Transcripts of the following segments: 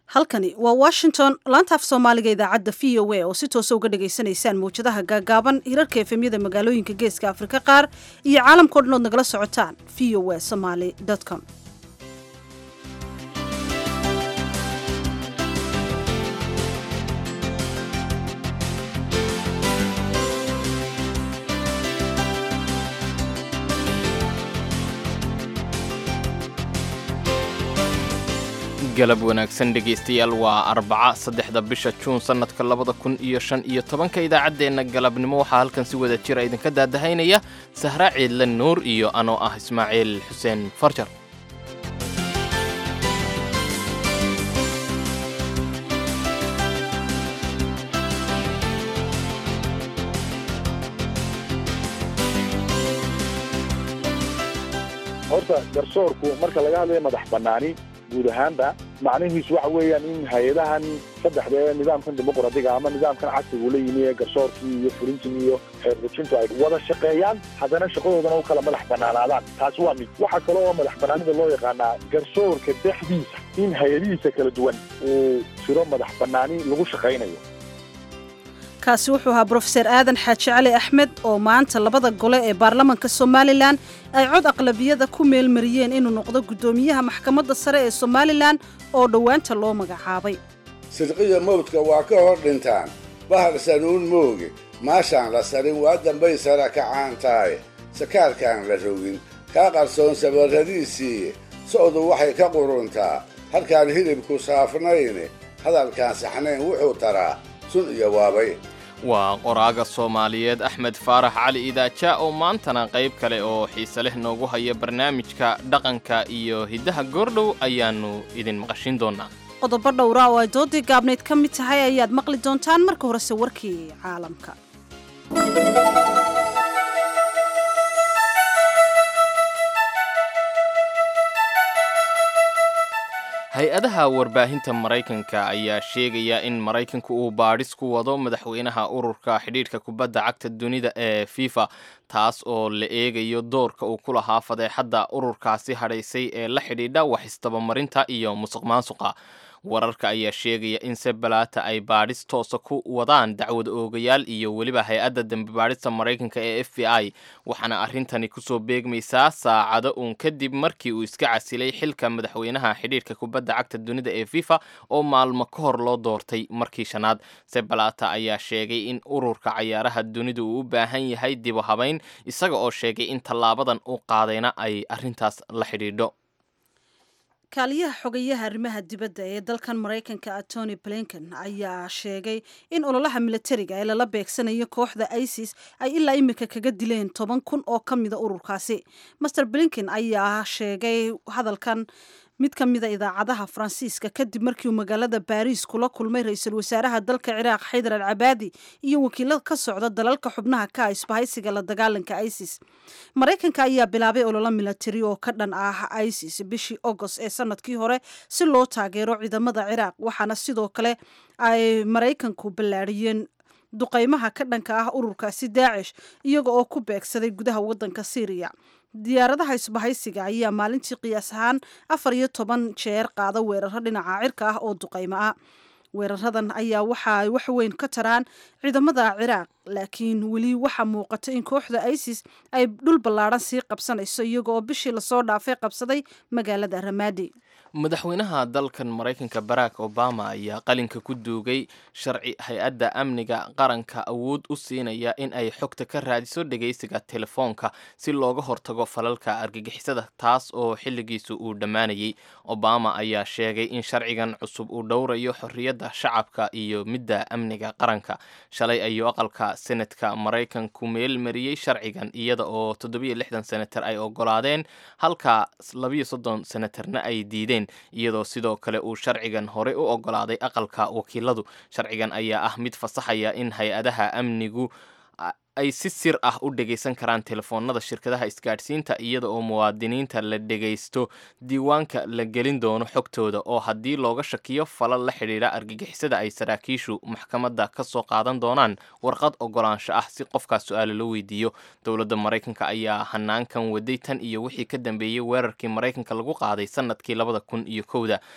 halkani waa Washington laanta af Soomaaliga idaacadda VOA oo si toos ah uga dhageysanaysaan mowjadaha gaagaaban hirarka efemyada magaalooyinka Geeska Afrika qaar iyo caalamka dhan oo nagala socotaan voasomali.com. galab wanaagsan dhegaystayaal waa Arbaca 3 bisha Juun sanadka 2015 idaacadeena galabnimo waxa halkan si wada jira idinka daadahaynaya Sahra Ciidle Nuur iyo anoo ah Ismaaciil Xuseen Farjar. horta garsoorku marka laga hadlayo madax banaani guud ahaanba macnaheedu waxa weeyaan in hay'adahan saddexda ee nidaamkan dimuqraadiga ama nidaamkan casriga uu leeyahay ee garsoorkii iyo fulintii iyo xeerjintu ay wada shaqeeyaan haddana shaqadoodana u kala madax banaanaadaan taas waa mid waxa kale oo madax banaanida loo yaqaanaa garsoorka dhexdiisa in hay'adihiisa kala duwan uu jiro madax banaani lagu shaqaynayo. kaasi wuxuu ahaa Professor Aadan Xaaji Cali Axmed oo maanta labada gole ee baarlamaanka Somaliland ay cod aqlabiyada ku meel mariyeen inuu noqdo gudoomiyaha maxkamadda sare ee Somaliland oo dhawaanta loo magacaabay. sidqiyo mowdka waa ka hor dhintaan bahal sanuun mooge maashaan la sarin waa dambay sara ka caantaay sakaarkaan la rogin ka qarsoon sabaradiisii socdu waxay ka quruntaa halkaan hilibku saafnayne hadalkaan saxnayn wuxuu taraa sun iyo waabay. waa qoraaga Soomaaliyeed Axmed Faarax Cali Idaaja oo maantana qayb kale oo xiiso leh noogu haya barnaamijka dhaqanka iyo hidaha goordhow ayaanu idin maqashin doonaa. qodobo dhowr ah oo ay doodii gaabneed ka mid tahay ayaad maqli doontaan marka horese warkii caalamka. hay-adaha warbaahinta Mareykanka ayaa sheegaya in Mareykanku uu baadhis ku wado madaxweynaha ururka xidhiidhka kubadda cagta dunida ee FIFA taas oo la eegayo doorka uu ku lahaa fadeexadda ururkaasi hadhaysay ee la xidhiidha wax istabamarinta iyo musuqmaasuqa. wararka ayaa sheegaya in Sebalata ay baadhis toos ku wadaan dacwad oogayaal iyo waliba hay-adda dambi baadhista Mareykanka ee FBI waxaana arrintani ku soo beegmaysaa saacado uun kadib markii uu iska casilay xilka madaxweynaha xidhiidhka kubadda cagta dunida ee FIFA oo maalmo ka hor loo doortay markii shanaad. Sebalata ayaa sheegay in ururka cayaaraha dunida uu u baahan yahay dib u habayn isaga oo sheegay in tallaabadan uu qaadayna ay arrintaas la xidhiidho. kaaliyaha xogayaha arrimaha dibadda ee dalkan Mareykanka Tony Blinken ayaa sheegay in ololaha militariga ee lala beegsanayo kooxda ISIS ay ilaa imika kaga dileen 10,000 oo ka mid ah ururkaasi. Mr Blinken ayaa sheegay hadalkan mid ka mid ah idaacadaha Faransiiska kadib markii uu magaalada Paris kula kulmay ra'iisul wasaaraha dalka Ciraaq Haydar al-Abadi iyo wakiilada ka socda dalalka xubnaha ka ah isbahaysiga la dagaalanka ISIS. Mareykanka ayaa bilaabay olole militari oo ka dhan ah ISIS bishii August ee sanadkii hore si loo taageero ciidamada Ciraaq waxaana sidoo kale ay Mareykanku ballaariyeen duqeymaha ka dhanka ah ururkaasi Daesh iyaga oo ku beegsaday gudaha wadanka Syria. diyaaradaha isbahaysiga ayaa maalintii qiyaas ahaan 14 jeer qaada weeraro dhinaca cirka ah oo duqeymo ah. weeraradan ayaa waxa ay wax weyn ka taraan ciidamada Ciraaq laakiin weli waxa muuqata in kooxda ISIS ay dhul ballaaran sii qabsanayso iyaga oo bishii la soo dhaafay qabsaday magaalada Ramadi. madaxweynaha dalkan Mareykanka Barack Obama ayaa qalinka ku duugay sharci hay-adda amniga qaranka awood u siinaya in ay xogta ka raadiso dhageysiga telefoonka si looga hortago falalka argagixisada taas oo xilligiisu uu dhammaanayay. Obama ayaa sheegay in sharcigan cusub uu dhowrayo xorriyadda shacabka iyo midda amniga qaranka. shalay ayuu aqalka Senatka Mareykanku meel mariyay sharcigan iyada oo 67 senatar ay ogolaadeen halka 32 senatarna ay diideen iyadoo sidoo kale uu sharcigan hore u ogolaaday aqalka wakiiladu. sharcigan ayaa ah mid fasaxaya in hay-adaha amnigu ay si sir ah u dhageysan karaan telefoonada shirkadaha isgaadhsiinta iyada oo muwaadiniinta la dhageysto diiwaanka la gelin doono xogtooda oo haddii looga shakiyo falal la xidhiidha argagixisada ay saraakiishu maxkamadda ka soo qaadan doonaan warqad ogolaansho ah si qofkaas su'aalo loo weydiiyo. dowladda Mareykanka ayaa hanaankan waday tan iyo wixii ka dambeeyay weerarkii Mareykanka lagu qaaday sanadkii 2001.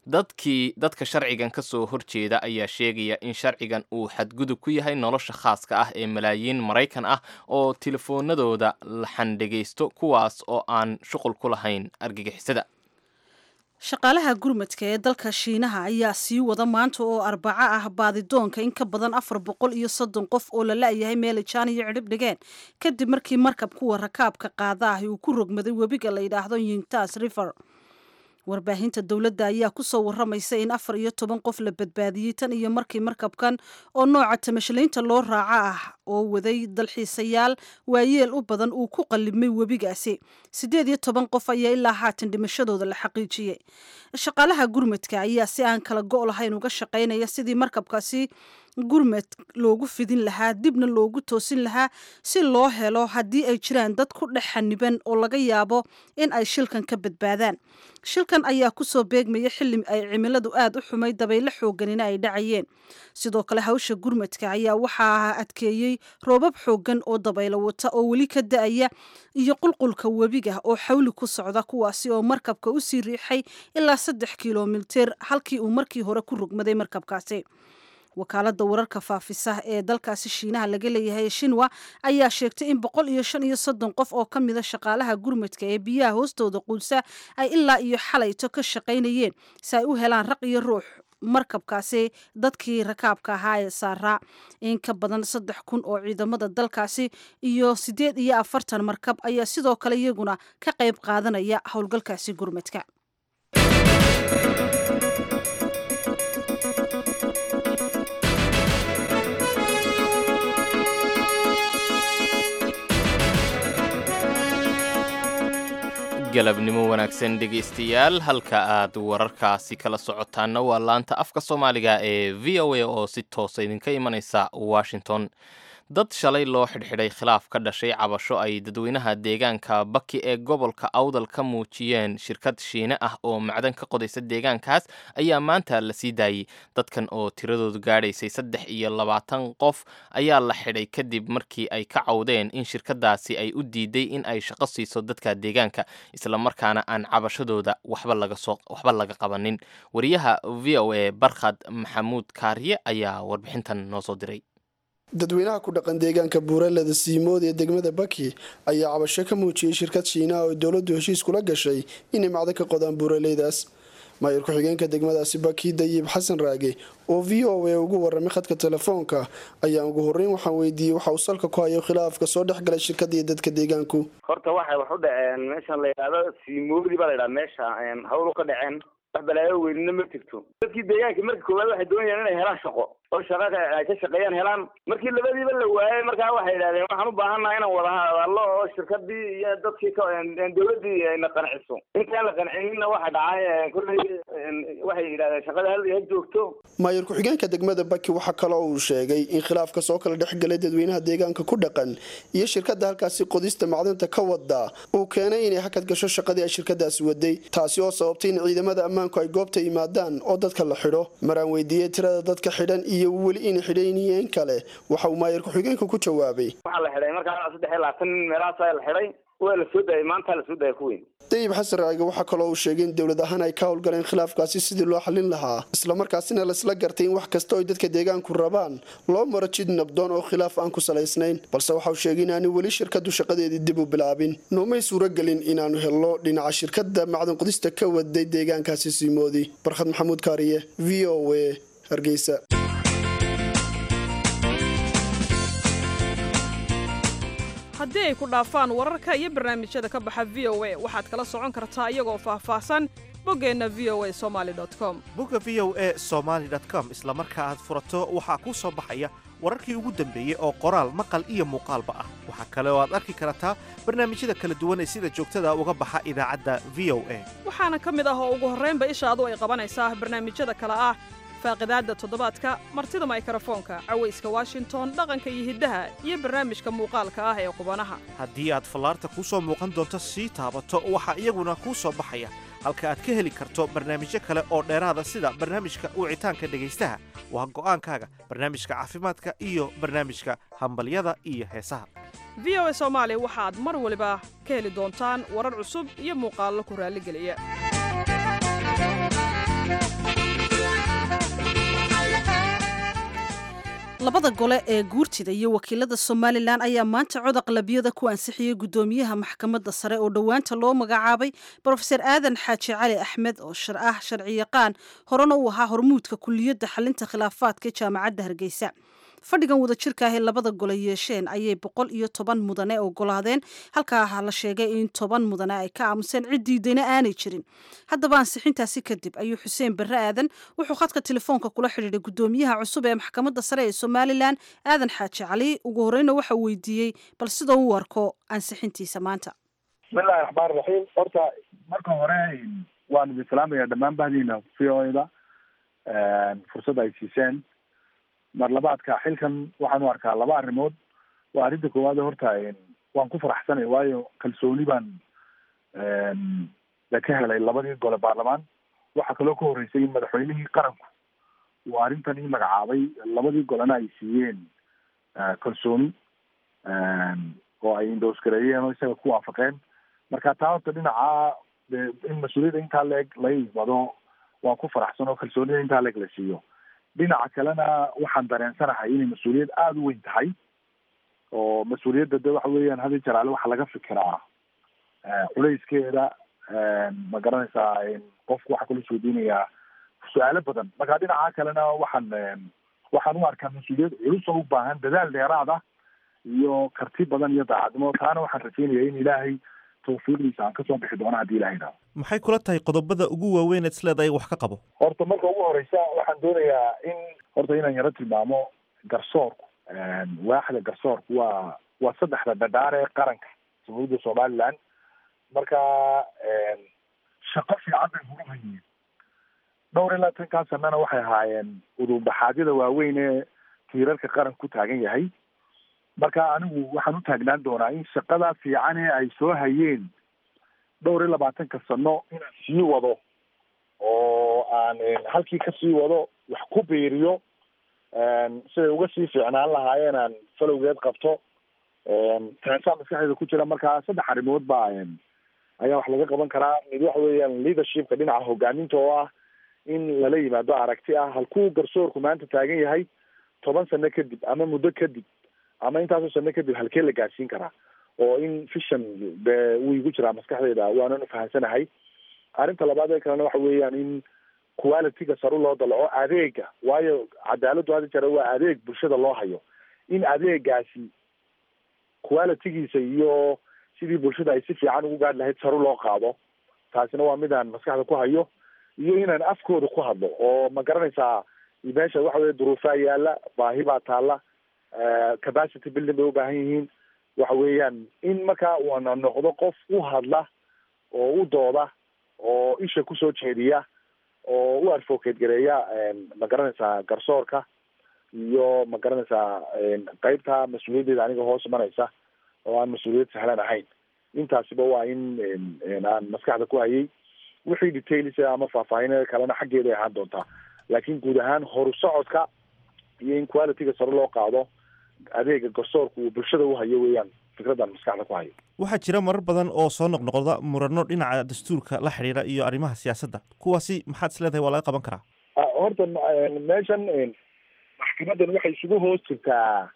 dadka sharcigan ka soo horjeeda ayaa sheegaya in sharcigan uu xadgudub ku yahay nolosha khaaska ah ee malaayiin Maraykan ah oo telefoonadooda la xandhagaysto kuwaas oo aan shuqul ku lahayn argagixisada. shaqaalaha gurmadka ee dalka Shiinaha ayaa sii wada maanta oo Arbaco ah baadidoonka in ka badan 430 qof oo la laayahay meel jaan iyo cidhib dhigeen kadib markii markab kuwa rakaabka qaada ah uu ku rogmaday webiga la yiraahdo Yingtas River. warbaahinta dawladda ayaa ku soo waramaysa in 14 qof la badbaadiyay tan iyo markii markabkan oo nooca tamashleynta loo raaca ah oo waday dalxiisayaal waayeel u badan uu ku qalibmay webigaasi 18 qof ayaa ilaa haatan dhimashadooda la xaqiijiyay. shaqaalaha gurmadka ayaa si aan kala go' lahayn uga shaqeynaya sidii markabkaasi gurmad loogu fidin lahaa dibna loogu toosin lahaa si loo helo haddii ay jiraan dad ku dhex xaniban oo laga yaabo in ay shilkan ka badbaadaan. shilkan ayaa ku soo beegmaya xilli ay cimiladu aad u xumay dabaylo xooganina ay dhacayeen. sidoo kale hawsha gurmadka ayaa waxaa adkeeyey roobab xoogan oo dabaylo wata oo weli ka da'aya iyo qulqulka webiga oo xawli ku socda kuwaasi oo markabka u sii riixay ilaa 3 kiiloomitir halkii uu markii hore ku rogmaday markabkaasi. wakaaladda wararka faafisa ee dalkaasi Shiinaha laga leeyahay Shinwa ayaa sheegtay in 135 qof oo ka mid ah shaqaalaha gurmadka ee biyaha hoostooda quulsa ay ilaa iyo xalayto ka shaqaynayeen si ay u helaan raq iyo ruux markabkaasi dadkii rakaabka ahaa ee saaraa. in ka badan 3,000 oo ciidamada dalkaasi iyo 48 markab ayaa sidoo kale iyaguna ka qayb qaadanaya howlgalkaasi gurmadka. galabnimo wanaagsan dhegaystayaal halka aad wararkaasi kala socotaana waa laanta afka Soomaaliga ee VOA oo si toos idinka imanaysa Washington. dad shalay loo xidhxidhay khilaaf ka dhashay cabasho ay dadweynaha deegaanka Baki ee gobolka Awdal ka muujiyeen shirkad Shiine ah oo macdan ka qodaysa deegaankaas ayaa maanta la sii daayay. dadkan oo tiradoodu gaadhaysay 23 qof ayaa la xidhay kadib markii ay ka cawdeen in shirkadaasi ay u diiday in ay shaqo siiso dadka deegaanka isla markaana aan cabashadooda waxba laga qabanin. wariyaha VOA Barkhad Maxamuud Kaariye ayaa warbixintan noo soo diray. dadweynaha ku dhaqan deegaanka Buuralada Siimood ee degmada Baki ayaa cabasho ka muujiyay shirkad Shiinaha oo dawladdu heshiis kula gashay inay macdan ka qodaan buuraleydaas. maayir ku-xigeenka degmadaasi Baki Dayib Xasan Raage oo VOA ugu warramay khadka telefoonka ayaa ugu horreyn waxaan weydiiyay waxa uu salka ku hayo khilaafka soo dhex galay shirkadda iyo dadka deegaanku. horta waxay wax u dhaceen meeshan la yiraahdo Siimoodi baa la yiraahdaa meesha hawl ka dhaceen balaayo weynina ma jirto. dadkii deegaanka markii koowaad waxay doonayaan inay helaan shaqo oo shaqada ay ka shaqeeyaan helaan markii labadiiba la waayay markaa waxay yiraahdeen waxaan u baahanahay inaan wada hadallo oo shirkadii iyo dadkii dawladii ay na qanciso. intaan la qancinina waxa dhacay kulay waxay yiraahdeen shaqada hal ay joogto. maayir ku-xigeenka degmada Baki waxa kale oo uu sheegay in khilaafka soo kala dhex galay dadweynaha deegaanka ku dhaqan iyo shirkadda halkaasi qodista macdanta ka wada uu keenay inay hakad gasho shaqadii ay shirkadaasi waday taasi oo sababtay in ciidamada ammaanku ay goobta yimaadaan oo dadka la xidho. maraan weydiiyay tirada dadka xidhan iyo weli in xidhaynayeen kale waxa uu maayir ku-xigeenku ku jawaabay waxa la xidhay markaa 23 meelaas la xidhay waa la soo daayay maanta la soo daayay kuweyn. Dayib Xasan Raage waxa kale oo uu sheegay in dawlad ahaan ay ka howlgaleen khilaafkaasi sidii loo xalin lahaa isla markaasina la isla gartay in wax kasta oo dadka deegaanku rabaan loo maro jid nabdoon oo khilaaf aan ku salaysnayn balse waxa uu sheegay in aan weli shirkadu shaqadeedii dib u bilaabin. noomay suuragelin inaanu helno dhinaca shirkadda macdan qodista ka waday deegaankaasi Siimoodi. Barkhad Maxamuud Kaariye VOA Hargeysa. haddii ay ku dhaafaan wararka iyo barnaamijyada ka baxa VOA waxaad kala socon kartaa iyagoo faahfaahsan boggeena voasomali.com. bogga voasomali.com isla marka aad furato waxaa kuu soo baxaya wararkii ugu dambeeyey oo qoraal maqal iyo muuqaalba ah. waxaa kale oo aad arki kartaa barnaamijyada kala duwan ee sida joogtada uga baxa idaacadda VOA. waxaana ka mid ah oo ugu horraynba ishaadu ay qabanaysaa barnaamijyada kale ah faaqidaadda toddobaadka martida mikrofoonka cawayska Washington dhaqanka iyo hiddaha iyo barnaamijka muuqaalka ah ee qubanaha. haddii aad fallaarta kuu soo muuqan doonto sii taabato waxaa iyaguna kuu soo baxaya halka aad ka heli karto barnaamijyo kale oo dheeraada sida barnaamijka wicitaanka dhegaystaha waa go'aankaaga barnaamijka caafimaadka iyo barnaamijka hambalyada iyo heesaha. VOA Soomaali waxaad mar waliba ka heli doontaan warar cusub iyo muuqaallo ku raaligeliya. labada gole ee guurtida iyo wakiilada somalilan ayaa maanta cod aqlabiyada ku ansixiyey guddoomiyaha maxkamadda sare oo dhowaanta loo magacaabay brofeser aadan xaaji cali axmed oo sharciyaqaan horena uu ahaa hormuudka kuliyadda xalinta khilaafaadka jaamacadda hargeysa fadhigan wadajirka ah ee labada gole yeesheen ayay 110 mudane ogolaadeen halkaa la sheegay in 10 mudane ay ka aamuseen cidiidayna aanay jirin haddaba ansixintaasi kadib ayuu xuseen barre aadan wuxuu khadka telefoonka kula xidhiidhay guddoomiyaha cusub ee maxkamadda sare ee somalilan aadan xaaji cali ugu horeyna waxa weydiiyey bal sida uu arko ansixintiisa maanta bismillahi raxmaan raxiim horta marka hore waan idin salaamayaa dhammaan bahdiina v o da fursad ay siiseen mar labaadka xilkan waxaan u arkaa laba arrimood waa arrinta koowaad horta waan ku faraxsanay waayo kalsooni baan ka helay labadii gole baarlamaan waxaa kaloo ka horreysay in madaxweynihii qaranku uu arrintan ii magacaabay labadii golena ay siiyeen kalsooni oo ay indhoosgareeyeen oo isaga ku waafaqeen marka taa horta dhinaca in mas-uuliyadda intaa leeg la iibado waan ku faraxsan oo kalsoonida intaa leeg la siiyo dhinaca kalena waxaan dareensanahay inay mas-uuliyad aada u weyn tahay oo mas-uuliyadda de waxa weeyaan hadi jaraale waxaa laga fikiraa culayskeeda ma garanaysaa qofku waxaa kala soo diinayaa su-aalo badan marka dhinaca kalena waxaan u arkaa mas-uuliyad culus oo u baahan dadaal dheeraad ah iyo karti badan iyo daacadnimo taana waxaan rajeynaya in ilaahay tawfiiqdiisa aan kasoo bixi doono haddii ilahay daa maxay kula tahay qodobada ugu waaweyn eed isleedahay wax ka qabo horta marka ugu horeysa waxaan doonayaa inaan yaro tilmaamo garsoorku waaxda garsoorku waa saddexda dhadhaar ee qaranka jamhuuriyadda somaliland marka shaqo fiican bay hurahayeen 12 sanana waxay ahaayeen udubbaxaadyada waaweyn ee tiirarka qaranka ku taagan yahay marka anigu waxaan u taagnaan doonaa in shaqada fiican ee ay soo hayeen 12 sano inaan sii wado oo aan halkii kasii wado wax ku biiriyo siday uga sii fiicnaan lahaayeen aan falowgeed qabto taasaa maskaxdeeda ku jira markaa 3 arrimood baa ayaa wax laga qaban karaa mid waxa weeyaan leadershipka dhinaca hogaaminta oo ah in lala yimaado aragti ah halkuu garsoorku maanta taagan yahay 10 sano kadib ama muddo kadib ama intaasoo sano kadib halkee la gaarsiin karaa oo in vision de wuu igu jiraa maskaxdeeda waanan ufahansanahay arrinta labaad ee kalena waxa weeyaan in qualityga saru loo dalaco adeega waayo cadaaladdu hada jara waa adeeg bulshada loo hayo in adeegaasi qualitygiisa iyo sidii bulshada ay si fiican ugu gaadhi lahayd saru loo qaado taasina waa midaan maskaxda ku hayo iyo inaan afkooda ku hadlo oo ma garanaysaa meesha waxa weye duruufaa yaala baahi baa taalla capacity building bay ubaahan yihiin waxa weeyaan in markaa uana noqdo qof u hadla oo u dooda oo isha kusoo jeediya oo u advocate gareeya ma garanaysaa garsoorka iyo ma garanaysaa qeybta mas-uuliyaddeeda aniga hoos imanaysa oo aan mas-uuliyad sahlan ahayn intaasiba waa in aan maskaxda ku hayay wixii details ama faahfaahin kalena xaggeeda ay ahaan doontaa laakiin guud ahaan horu socodka iyo in qualityga sare loo qaado adeega garsoorku uu bulshada u hayo weeyaan fikradan maskaxda ku hayo waxaa jira marar badan oo soo noqnoqda murano dhinaca dastuurka la xidhiira iyo arrimaha siyaasadda kuwaasi maxaad is leedahay waa laga qaban karaa horta meeshan maxkamadan waxay isugu hoos jirtaa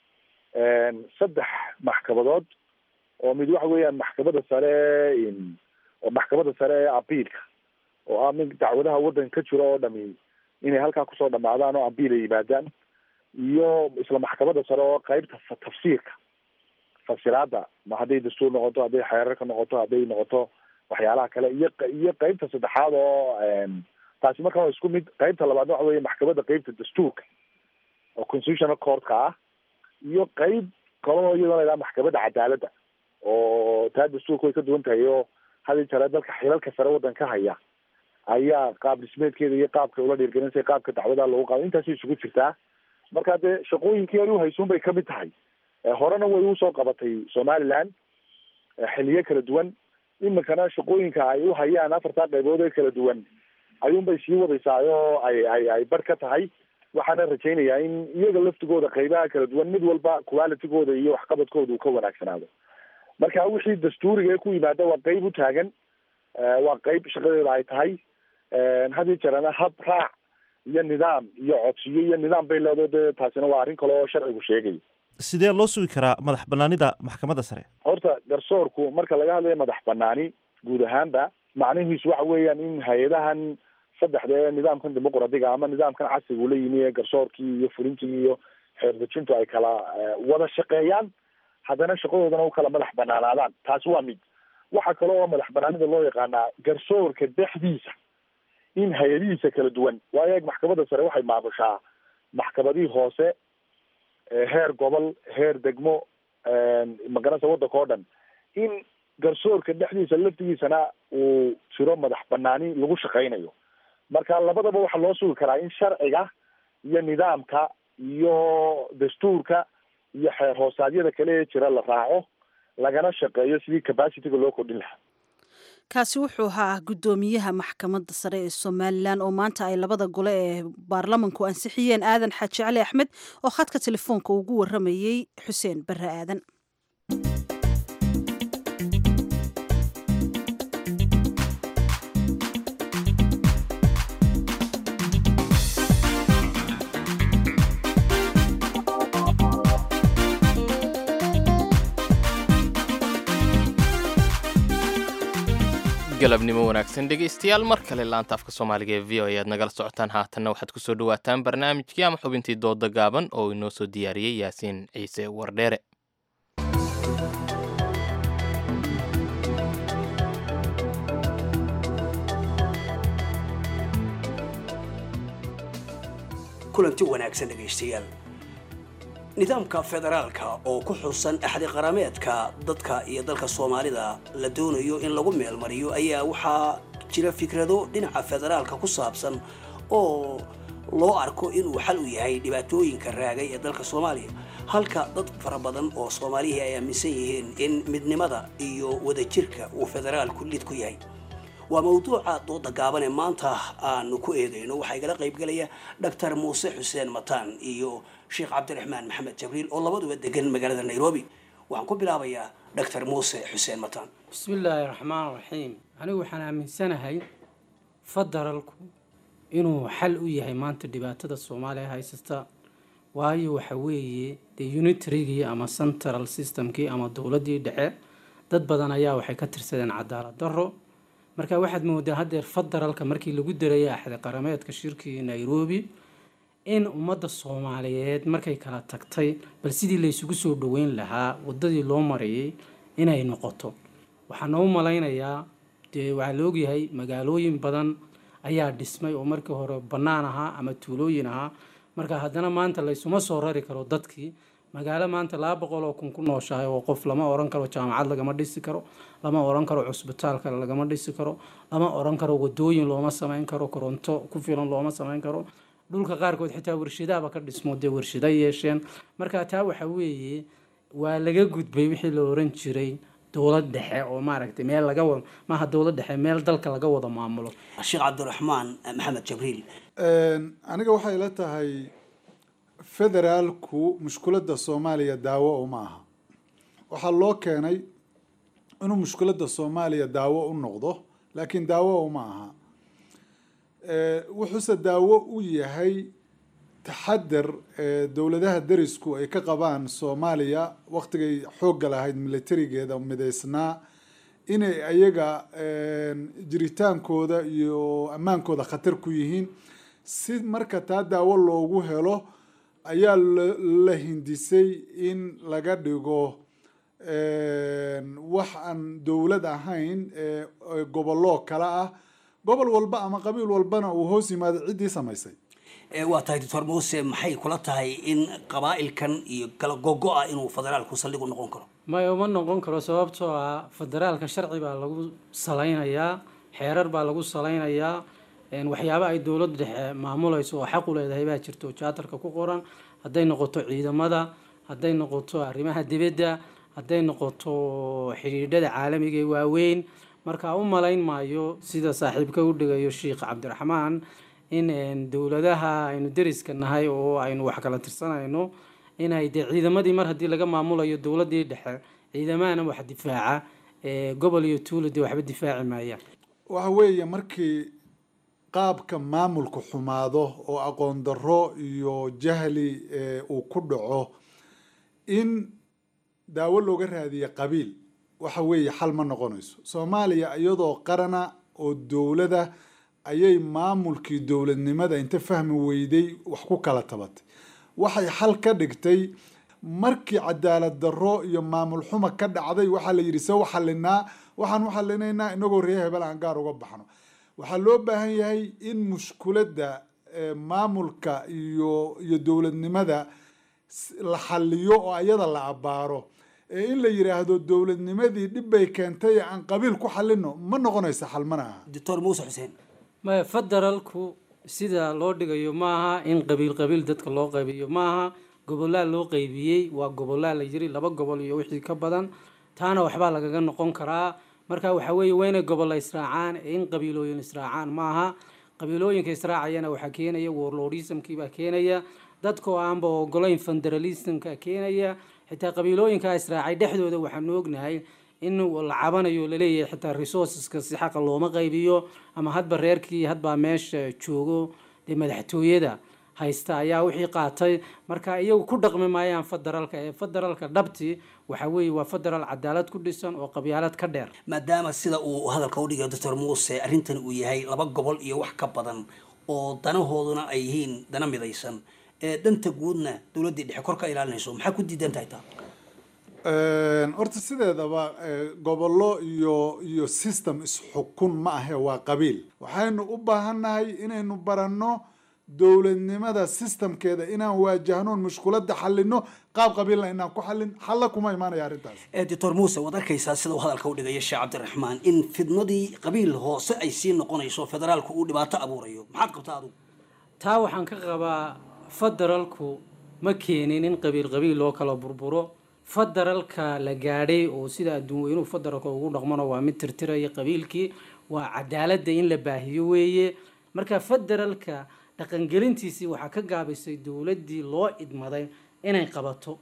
3 maxkamadood oo mid waxa weeyaan maxkamadda sare oo maxkamadda sare ee abiilka oo ah mid dacwadaha waddanka ka jira oo dhami inay halkaa kusoo dhamaadaan oo abiil ay yimaadaan iyo isla maxkamadda sare oo qeybta tafsiirka fasiraada ma hadday dastuur noqoto hadday xeerarka noqoto hadday noqoto waxyaalaha kale iyo qeybta saddexaad oo taasi marka waa isku mid qeybta labaadna waxa weeye maxkamadda qeybta dastuurka oo constitutional courtka ah iyo qeyb kaloo iyadoo laydhaha maxkamadda cadaaladda oo taa dastuurka way ka duwan tahay oo hadii jare dalka xilalka sare waddanka haya ayaa qaab dhismeedkeeda iyo qaabka ula dhiirgelinaysa qaabka dacwadaha lagu qaado intaasay isugu jirtaa marka dee shaqooyinkii ay uhaysuun bay kamid tahay horena way usoo qabatay somaliland xiliyo kala duwan iminkana shaqooyinka ay uhayaan 4 qaybood ee kala duwan ayuunbay sii wadaysaa oo ay bar ka tahay waxaana rajaynayaa in iyaga laftigooda qaybaha kala duwan mid walba qualitygooda iyo waxqabadkooda uu ka wanaagsanaado marka wixii dastuuriga ee ku yimaada waa qeyb u taagan waa qeyb shaqadeeda ay tahay hadii jarana hab raac iyo nidaam iyo codsiyo iyo nidaam bay leedahay dee taasina waa arrin kale oo sharcigu sheegay. sidee loo sugi karaa madax banaanida maxkamadda sare? horta garsoorku marka laga hadlayo madax banaani guud ahaanba macnihiisu waxa weeyaan in hay-adahan saddexda ee nidaamkan dimuqraadiga ama nidaamkan casriga ula yimi ee garsoorkii iyo fulintii iyo xeerdejintu ay kala wada shaqeeyaan, haddana shaqadoodana u kala madax banaanaadaan. taasi waa mid. waxaa kale oo madax banaanida loo yaqaanaa garsoorka dhexdiisa in hay-adihiisa kala duwan, waayo maxkamadda sare waxay maamushaa maxkamadihii hoose, heer gobol, heer degmo, magaranaysa waddanka oo dhan, in garsoorka dhexdiisa laftigiisana uu jiro madax banaani lagu shaqaynayo. marka labadaba waxaa loo sugi karaa in sharciga iyo nidaamka iyo dastuurka iyo xeer hoosaadyada kale ee jira la raaco, lagana shaqeeyo sidii capacityga loo kordhin lahaa. kaasi wuxuu ahaa guddoomiyaha maxkamadda sare ee somalilan oo maanta ay labada gole ee baarlamanku ansixiyeen, aadan xaaji cali axmed, oo khadka telefoonka ugu waramayey xuseen barre aadan. galabnimo wanaagsan dhegaystayaal, mar kale laanta afka soomaaliga ee v o ayaad nagala socotaan. haatanna waxaad ku soo dhawaataan barnaamijkii ama xubintii dooda gaaban oo inoo soo diyaariyey yaasiin ciise wardheere. kulanti wanaagsan dhegaystayaal. nidaamka federaalka oo ku xusan axdi qarameedka dadka iyo dalka Soomaalida la doonayo in lagu meelmariyo ayaa waxaa jira fikrado dhinaca federaalka ku saabsan oo loo arko inuu xal u yahay dhibaatooyinka raagay ee dalka Soomaaliya, halka dad fara badan oo Soomaaliya ay aaminsan yihiin in midnimada iyo wadajirka uu federaalku lid ku yahay. waa mawduuca dooda gaaban ee maanta aanu ku eedayno. waxaa igala qayb galaya Dr. Muuse Xuseen Mataan iyo Sheekh Cabdiraxmaan Maxamed Jibriil oo labaduba degan magaalada Nairobi. waxaan ku bilaabayaa Dr. Muuse Xuseen Mataan. bismillaahi raxmaani raxiim. anigu waxaan aaminsanahay federaalku inuu xal u yahay maanta dhibaatada Soomaaliya haysata, waayo waxa weeye unitary ama central systemkii ama dowladii dhexe dad badan ayaa waxay ka tirsadeen cadaalad darro. marka waxaad moodaa hadeer federaalka markii lagu dareeyay axdi qarameedka shirkii Nairobi in ummadda Soomaaliyeed markay kala tagtay bal sidii la isugu soo dhaweyn lahaa wadadii loo marayay inay noqoto. waxaan u malaynayaa waxaa la ogyahay magaalooyin badan ayaa dhismay oo markii hore bannaan ahaa ama tuulooyin ahaa, marka haddana maanta la isuma soo rari karo dadkii. magaalo maanta 200 oo kun ku nooshahay oo qof lama oran karo jaamacad lagama dhisi karo, lama oran karo cusbitaal kale lagama dhisi karo, lama oran karo wadooyin looma sameyn karo, koronto ku filan looma sameyn karo. dhulka qaarkood xitaa warshadaha ka dhismo warshada yeesheen. marka taa waxa weeye waa laga gudbay wixii la oran jiray dowlad dhexe oo maaragtay meel laga wado maaha dowlad dhexe meel dalka laga wada maamulo. Sheekh Cabdiraxmaan Maxamed Jibriil. aniga waxay ila tahay federaalku mushkiladda Soomaaliya daawo uma aha. waxaa loo keenay inuu mushkiladda Soomaaliya daawo u noqdo, laakiin daawo uma aha. wuxuuse daawo u yahay taxadar dowladaha darisku ay ka qabaan Soomaaliya waqtigay xoogga lahayd militarigeeda mideysnaa inay ayaga jiritaankooda iyo ammaankooda khatar ku yihiin. si marka taa daawo loogu helo ayaa la hindisay in laga dhigo wax aan dowlad ahayn gobollo kala ah, gobol walba ama qabiil walbana uu hoos yimaado ciddii samaysay. waa tahay Dr. Muuse, maxay kula tahay in qabaa'ilkan iyo kala gogo'a inuu federaalku saldhig u noqon karo? ma noqon karo, sababtoo ah federaalka sharci baa lagu salaynayaa, xeerar baa lagu salaynayaa, waxyaabo ay dowladda dhexe maamulayso oo xaq u leedahay baa jirto jaatarka ku qoran, hadday noqoto ciidamada, hadday noqoto arrimaha dibadda, hadday noqoto xiriirada caalamiga ee waaweyn. marka u malayn maayo sida saaxiibka u dhigayo Sheekh Cabdiraxmaan in dowladaha aynu dariska nahay oo aynu wax kala tirsanayno inay ciidamadii mar haddii laga maamulayo dowladii dhexe ciidamana wax difaaca gobol iyo tuulada waxba difaaci maayaan. waxa weeye markii qaabka maamulku xumaado oo aqoon darro iyo jahli uu ku dhaco in daawo looga raadiya qabiil waxa weeye xal ma noqonayso. Soomaaliya iyadoo qarana oo dowlada ayay maamulkii dowladnimada inta fahmi weyday wax ku kala tabatay. Waxay xal ka dhigtay markii cadaalad darro iyo maamul xumo ka dhacday waxaa la yidhi soo xalinaa waxaan u xalinaynaa inagoo reer hebel aan gaar uga baxno. waxaa loo baahan yahay in mushkuladda maamulka iyo dowladnimada la xaliyo oo ayada la abaaro. In la yiraahdo dowladnimadii dhib bay keentay aan qabiil ku xalino ma noqonaysa xal mana aha. Dr. Muuse Xuseen ma federaalku sida loo dhigayo maaha in qabiil dadka loo qaybiyo maaha gobolada loo qaybiyay waa gobolada la yiri laba gobol iyo wixii ka badan taana waxba lagaga noqon karaa. marka waxa weeye wayna gobol israacaan in qabiilooyin israacaan maaha qabiilooyinka israacayana waxa keenaya warlordismkii baa keenaya dadku aanba ogolayn federalismka keenaya xitaa qabiilooyinka israacay dhexdooda waxaan ognahay in la cabanayo la leeyahay xitaa resourceska si xaq looma qaybiyo ama hadba reerkii hadba meesha joogo madaxtooyada haysta ayaa wixii qaatay marka iyagu ku dhaqmi maayaan federaalka dhabti waxa weeye waa federaal cadaalad ku dhisan oo qabyaalad ka dheer. maadaama sida uu hadalka u dhigay Dr. Muuse arrintan uu yahay laba gobol iyo wax ka badan oo danahooduna ay yihiin dana midaysan danta guudna dawladda dhexe kor ka ilaalinayso maxaa ku diidan tahay taa? horta sideedaba gobollo iyo system isxukun ma ahe waa qabiil. waxaynu u baahannahay inaynu baranno dowladnimada systemkeeda inaan waajahno mushkiladda xalino qaab qabiilna inaan ku xalin xalla kuma imaanaya arrintaas. Dr. Muuse waad arkaysaa sida uu hadalka u dhigay Sheekh Cabdiraxmaan in fidnadii qabiil hoose ay sii noqonayso federaalku uu dhibaato abuurayo maxaad qabtaa adigu? taa waxaan ka qabaa federaalku ma keenin in qabiil loo kala burburo. federaalka la gaadhay oo sida adduun weynuhu federaalka ugu dhaqmano waa mid tirtiraya qabiilkii waa cadaaladda in la baahiyo weeye. marka federaalka dhaqangelintiisii waxaa ka gaabisay dowladdii loo idmaday inay qabato.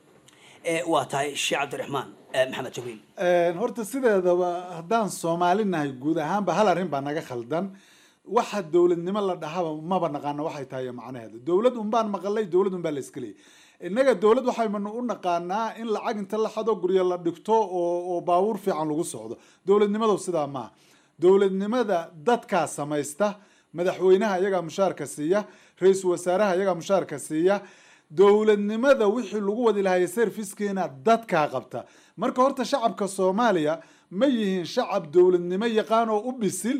waa tahay Sheekh Cabdiraxmaan Maxamed Jabriil horta sideedaba haddaan Soomaali nahay guud ahaanba hal arrin baa naga khaldan. waxa dowladnimo la dhahaba maba naqaano waxay tahay macnaheedu. dowlad un baan maqalay dowlad un baa la iska leeyahay. innaga dowlad waxaynu u naqaanaa in lacag inta la xado guryo la dhigto oo baabuur fiican lagu socdo. dowladnimadu sidaa maaha. dowladnimada dadkaa samaysta madaxweynaha iyagaa mushaarka siiya ra-iisul wasaaraha iyagaa mushaarka siiya dowladnimada wixii lagu wadi lahaayay servicekeena dadkaa qabta. marka horta shacabka Soomaaliya ma yihiin shacab dowladnimo yaqaan oo u bisil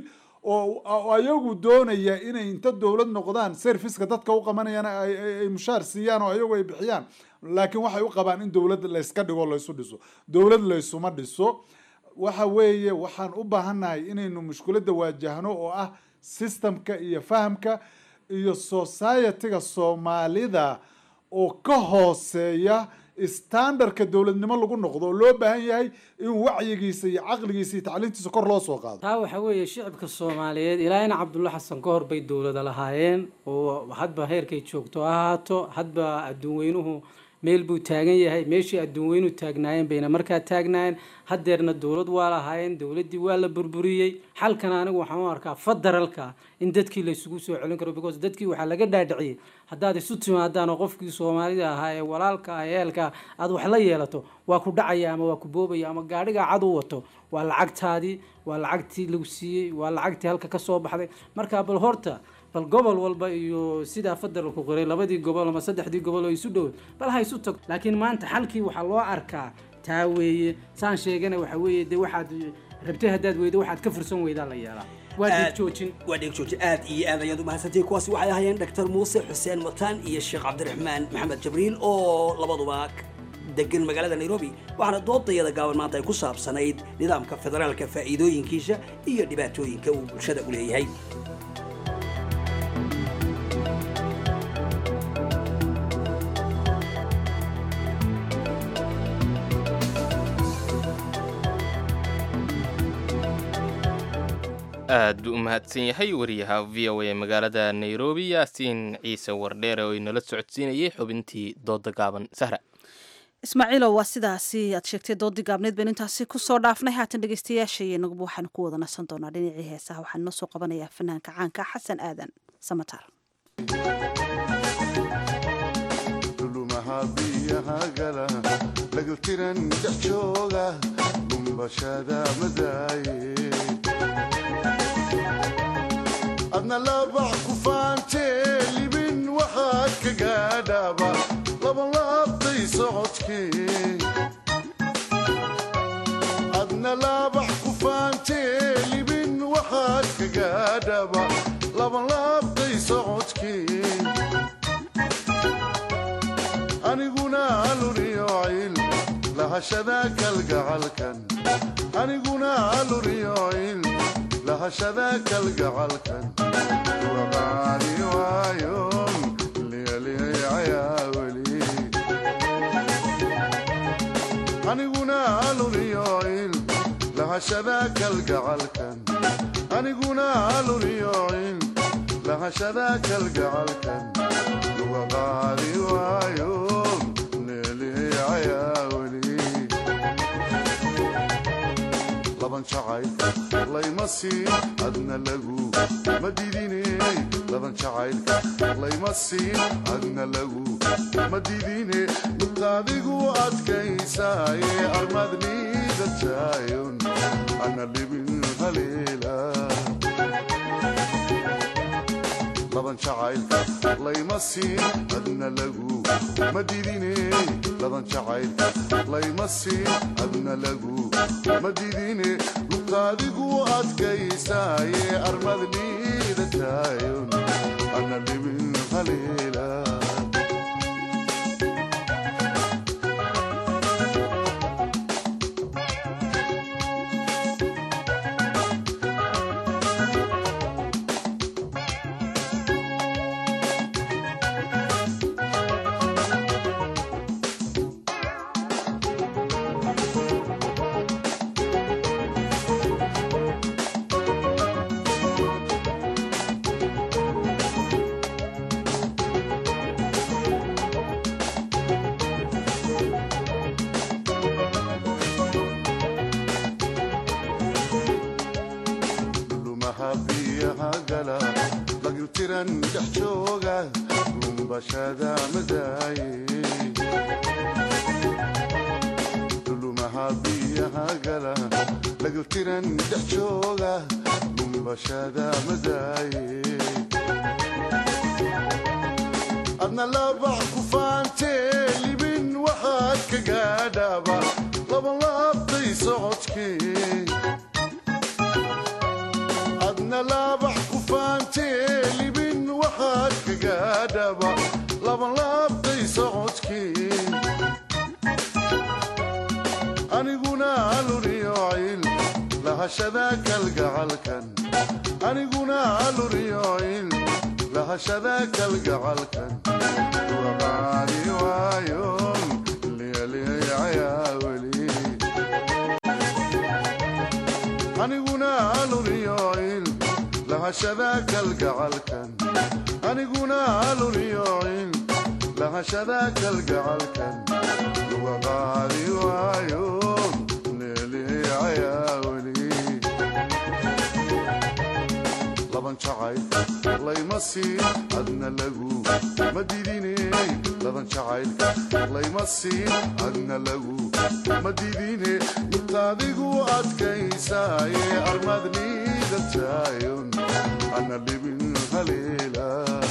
oo ayagu doonaya inay inta dowlad noqdaan serviceka dadka u qabanayaan ay mushaar siiyaan oo ayagu ay bixiyaan. laakiin waxay u qabaan in dowlad la iska dhigo la isu dhiso. dowlad la isuma dhiso. waxa weeye waxaan u baahannahay inaynu mushkiladda waajahno oo ah systemka iyo fahamka iyo society-ga Soomaalida oo ka hooseeya standardka dowladnimo lagu noqdo oo loo baahan yahay in wacyigiisa iyo caqligiisa iyo tacliintiisa kor loo soo qaado. taa waxa weeye shacabka Soomaaliyeed ilaahayna Cabdulla Xasan ka hor bay dowladda lahaayeen oo hadba heerkay joogto ahaato hadba adduun weynuhu meel buu taagan yahay meeshii adduun weynu taagnaayeen bayna markaa taagnaayeen hadeerna dowlad waa lahaayeen dowladdii waa la burburiyey. xalkan anigu waxaan u arkaa federaalka in dadkii la isugu soo celin karo because dadkii waxaa laga dhaadhiciyay haddaad isu timaadaan oo qofkii Soomaalida ahaa ee walaalka ehelka aad wax la yeelato waa ku dhacaya ama waa ku boobaya ama gaadhiga cad u wato waa lacagtaadii waa lacagtii lagu siiyey waa lacagtii halka ka soo baxday. marka bal horta bal gobol walba iyo sida federaalku qoray labadii gobol ama saddexdii gobol oo isu dhow bal ha isu tag. laakiin maanta xalkii waxa loo arkaa taa weeye saan sheegana waxa weeye de waxaad rabtay haddaad weydo waxaad ka fursan weydaa la yeelaa. waa dhig joojin aad iyo aad ayaad u mahadsantihiin. kuwaasi waxay ahaayeen Dr. Muuse Xuseen Mataan iyo Sheekh Cabdiraxmaan Maxamed Jabriil oo labaduba degan magaalada Nairobi. waxaana doodayada gaaban maanta ay ku saabsanayd nidaamka federaalka faa'iidooyinkiisa iyo dhibaatooyinka uu bulshada u leeyahay. aad u mahadsan yahay wariyaha VOA magaalada Nairobi Yaasiin Ciise Wardheere oo inala socodsiinayay xubintii dooda gaaban. Sahra ismaaciilow waa sidaasi aad sheegtay doodii gaabneed baynu intaasi kusoo dhaafnay haatan dhegeystayaasha iyo naguba waxaanu ku wada nasan doonaa dhinacii heesaha waxaan inoo soo qabanayaa fanaanka caanka xasan aadan samatar dhulumahabiyaha gala lagaltiran dhex jooga gumbashada madaaye adna labax ku faantee libin waxaad ka gaadhaaba labanlaabtay socodkii adna labax ku faantee libin waxaad ka gaadhaaba labanlaabtay socodkii aniguna aluriyocil lahashada kalgacalkan aniguna aluriyocil lahashada kalgacalkan waqaani waayon liyaliyayaaweli aniguna aluriyocil lahashada kalgacalkan aniguna aluriyocil lahashada kalgacalkan waqaani waayon liyaliyayaaweli laban jacayl layma siin adna lagu ma didiney laban jacaylka layma siin adna lagu ma didine mutaadigu adkaysaaye armadniida jaayon ana libin haleela laban jacaylka layma siin adna lagu ma didiney laban jacaylka layma siin adna lagu ma didine mutaadigu adkaysaaye armadniida jaayon ana libin haleela adna labax ku faantee libin waxaad ka gaadhaaba labanlaabtay socodkii adna labax ku faantee libin waxaad ka gaadhaaba labanlaabtay socodkii aniguna aluriyocil lahashada kalgacalkan aniguna aluriyocil lahashada kalgacalkan waqaani waayon liyaliyayaaweli aniguna aluriyocil lahashada kalgacalkan aniguna aluriyocil lahashada kalgacalkan waqaani waayon liyaliyayaaweli laban jacayl layma siin adna lagu ma didiney laban jacaylka layma siin adna lagu ma didine mutaadigu adkaysaaye armadniida jaayon ana libin haleela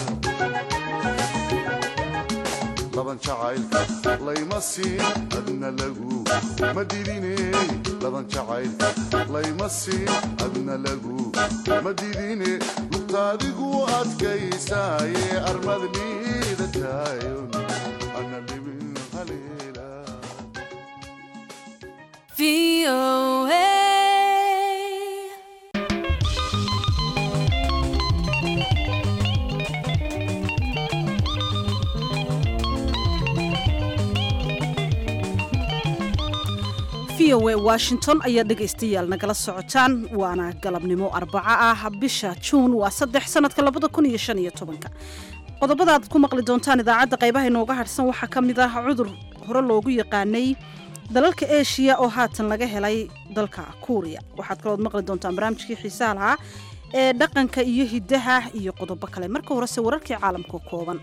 laban jacaylka layma siin adna lagu ma didiney laban jacaylka layma siin adna lagu ma didine mutaadigu adkaysaaye armadniida jaayon ana libin haleela VOA Washington ayaa dhegaystayaal nagala socotaan waana galabnimo arbaco ah bisha Juun waa 3 sanadka 2015 qodobada aad ku maqli doontaan idaacadda qaybaha inooga harsan waxaa ka mid ah cudur hore loogu yaqaanay dalalka Asia oo haatan laga helay dalka Kuuriya. waxaad kalood maqli doontaan barnaamijkii xiisaha lahaa ee dhaqanka iyo hidaha iyo qodobo kale. marka horese wararkii caalamka kooban.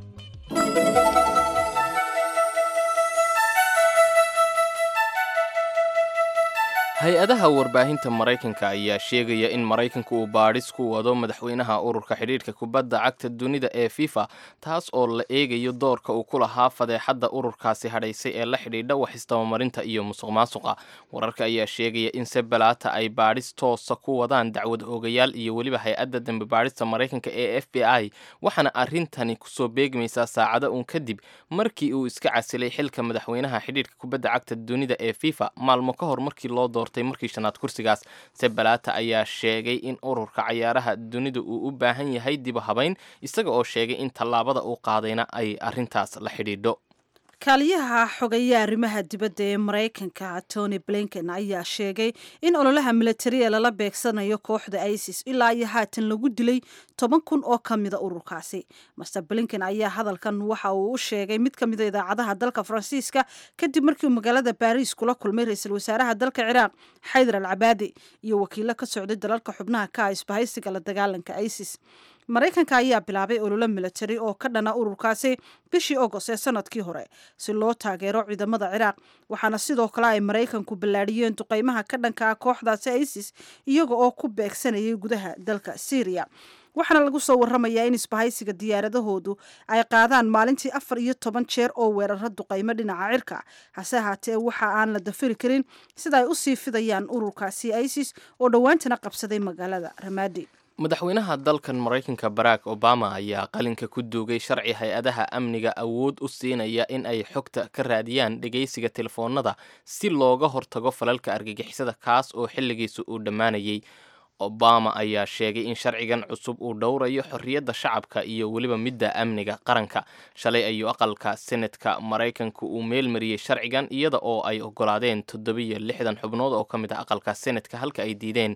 hay-adaha warbaahinta Maraykanka ayaa sheegaya in Maraykanku uu baadhis ku wado madaxweynaha ururka xidhiidhka kubadda cagta dunida ee FIFA, taas oo la eegayo doorka uu ku lahaa fadeexadda ururkaasi hadhaysay ee la xidhiidha wax isdabamarinta iyo musuqmaasuqa. wararka ayaa sheegaya in Sepp Blatter ay baadhis toosa ku wadaan dacwad oogayaal iyo weliba hay-adda dambi baadhista Maraykanka ee FBI, waxaana arrintani kusoo beegmaysaa saacado uun kadib markii uu iska casilay xilka madaxweynaha xidhiidhka kubadda cagta dunida ee FIFA maalmo ka hor markii loo doortay markii shanaad kursigaas. Sepp Blatter ayaa sheegay in ururka cayaaraha dunida uu u baahan yahay dib u habayn, isaga oo sheegay in tallaabada uu qaadayna ay arrintaas la xidhiidho. kaaliyaha xogeeyaha arrimaha dibadda ee Maraykanka Tony Blinken ayaa sheegay in ololaha militariga lala beegsanayo kooxda ISIS ilaa iyo haatan lagu dilay 10,000 oo ka mid ah ururkaasi. Mr. Blinken ayaa hadalkan waxa uu u sheegay mid ka mid ah idaacadaha dalka Faransiiska kadib markii uu magaalada Paris kula kulmay ra'iisul wasaaraha dalka Ciraaq Haydar al-Abadi iyo wakiilo ka socday dalalka xubnaha ka ah isbahaysiga la dagaalanka ISIS. Maraykanka ayaa bilaabay olole militari oo ka dhana ururkaasi bishii August ee sanadkii hore si loo taageero ciidamada Ciraaq, waxaana sidoo kale ay Maraykanku ballaadhiyeen duqeymaha ka dhanka ah kooxdaasi ISIS iyaga oo ku beegsanayay gudaha dalka Syria. waxaana lagu soo waramayaa in isbahaysiga diyaaradahoodu ay qaadaan maalintii 14 jeer oo weeraro duqeymo dhinaca cirka. hase ahaatee waxa aan la dafiri karin sida ay u sii fidayaan ururkaasi ISIS oo dhowaantana qabsaday magaalada Ramadi. madaxweynaha dalkan Maraykanka Barack Obama ayaa qalinka ku duugay sharci hay-adaha amniga awood u siinaya in ay xogta ka raadiyaan dhegeysiga telefoonada si looga hortago falalka argagixisada, kaas oo xilligiisu uu dhammaanayay. Obama ayaa sheegay in sharcigan cusub uu dhowrayo xorriyadda shacabka iyo weliba midda amniga qaranka. shalay ayuu aqalka Senatka Maraykanku uu meelmariyey sharcigan iyada oo ay ogolaadeen 760 xubnood oo ka mid ah aqalka Senatka halka ay diideen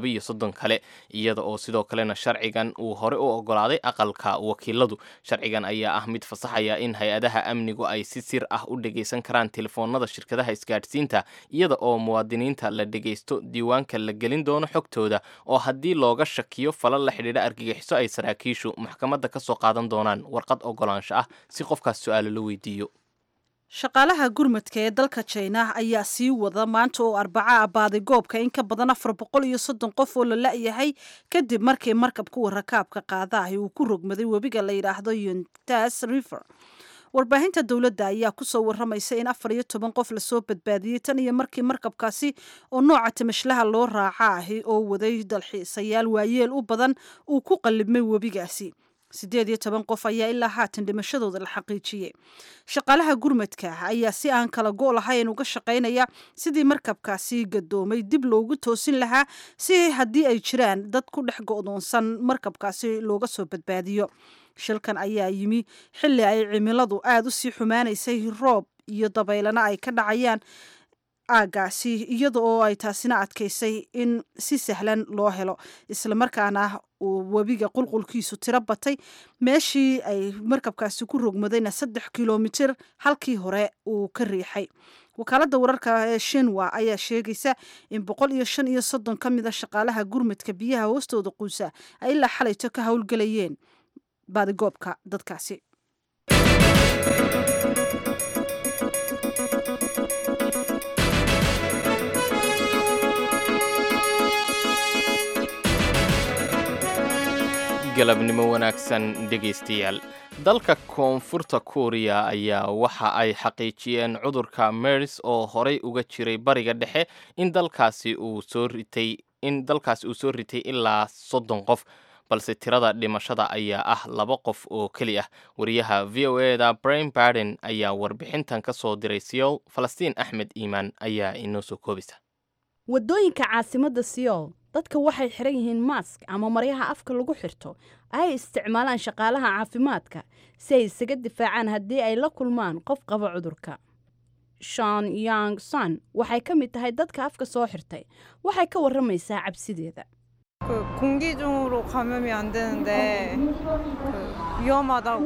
32 kale, iyada oo sidoo kalena sharcigan uu hore u ogolaaday aqalka wakiiladu. sharcigan ayaa ah mid fasaxaya in hay-adaha amnigu ay si sir ah u dhegeysan karaan telefoonada shirkadaha isgaadhsiinta, iyada oo muwaadiniinta la dhegeysto diiwaanka la gelin doono xogtooda, oo haddii looga shakiyo falal la xidhiidha argagixiso ay saraakiishu maxkamadda ka soo qaadan doonaan warqad ogolaansho ah si qofkaas su'aalo la weydiiyo. shaqaalaha gurmadka ee dalka China ayaa sii wada maanta oo Arbaca abaaday goobka in ka badan 430 qof oo la la'yahay kadib markii markabku rakaabka qaadahay uu ku rogmaday webiga la yiraahdo Yuntas River. warbaahinta dawladda ayaa ku soo waramaysa in 14 qof la soo badbaadiyay tan iyo markii markabkaasi oo nooca timashlaha loo raacay oo waday dalxiisayaal waayeel u badan uu ku qalibmay webigaasi. 18 qof ayaa ilaa haatan dhimashadooda la xaqiijiyay. shaqaalaha gurmadka ayaa si aan kala go' lahayn uga shaqaynaya sidii markabkaasi gadoomay dib loogu toosin lahaa si haddii ay jiraan dad ku dhex go'doonsan markabkaasi looga soo badbaadiyo. shilkan ayaa yimi xilli ay cimiladu aad u sii xumaanaysay, roob iyo dabaylana ay ka dhacayaan aagaasi, iyada oo ay taasina adkaysay in si sahlan loo helo, isla markaana uu webiga qulqulkiisu tiro batay. meeshii ay markabkaasi ku rogmadayna 3 kilomitir halkii hore uu ka riixay. wakaaladda wararka ee Shinwa ayaa sheegaysa in 135 ka mid ah shaqaalaha gurmadka biyaha hoostooda quusa ay ilaa xalayto ka howlgalayeen baadigoobka dadkaasi. galabnimo wanaagsan dhegaystayaal. dalka koonfurta Kuuriya ayaa waxa ay xaqiijiyeen cudurka MERS oo horey uga jiray bariga dhexe in dalkaasi uu soo ritay ilaa 30 qof, balse tirada dhimashada ayaa ah 2 qof oo keli ah. wariyaha VOA-da Brian Barden ayaa warbixintan ka soo diray Seoul. Falastiin Axmed Iimaan ayaa inoo soo koobisa. wadooyinka caasimadda Seoul dadka waxay xiran yihiin mask ama maryaha afka lagu xirto ay isticmaalaan shaqaalaha caafimaadka si ay isaga difaacaan haddii ay la kulmaan qof qaba cudurka. Sean Young Sun waxay ka mid tahay dadka afka soo xirtay, waxay ka waramaysaa cabsideeda. 공기 중으로 감염이 안 되는데 위험하다고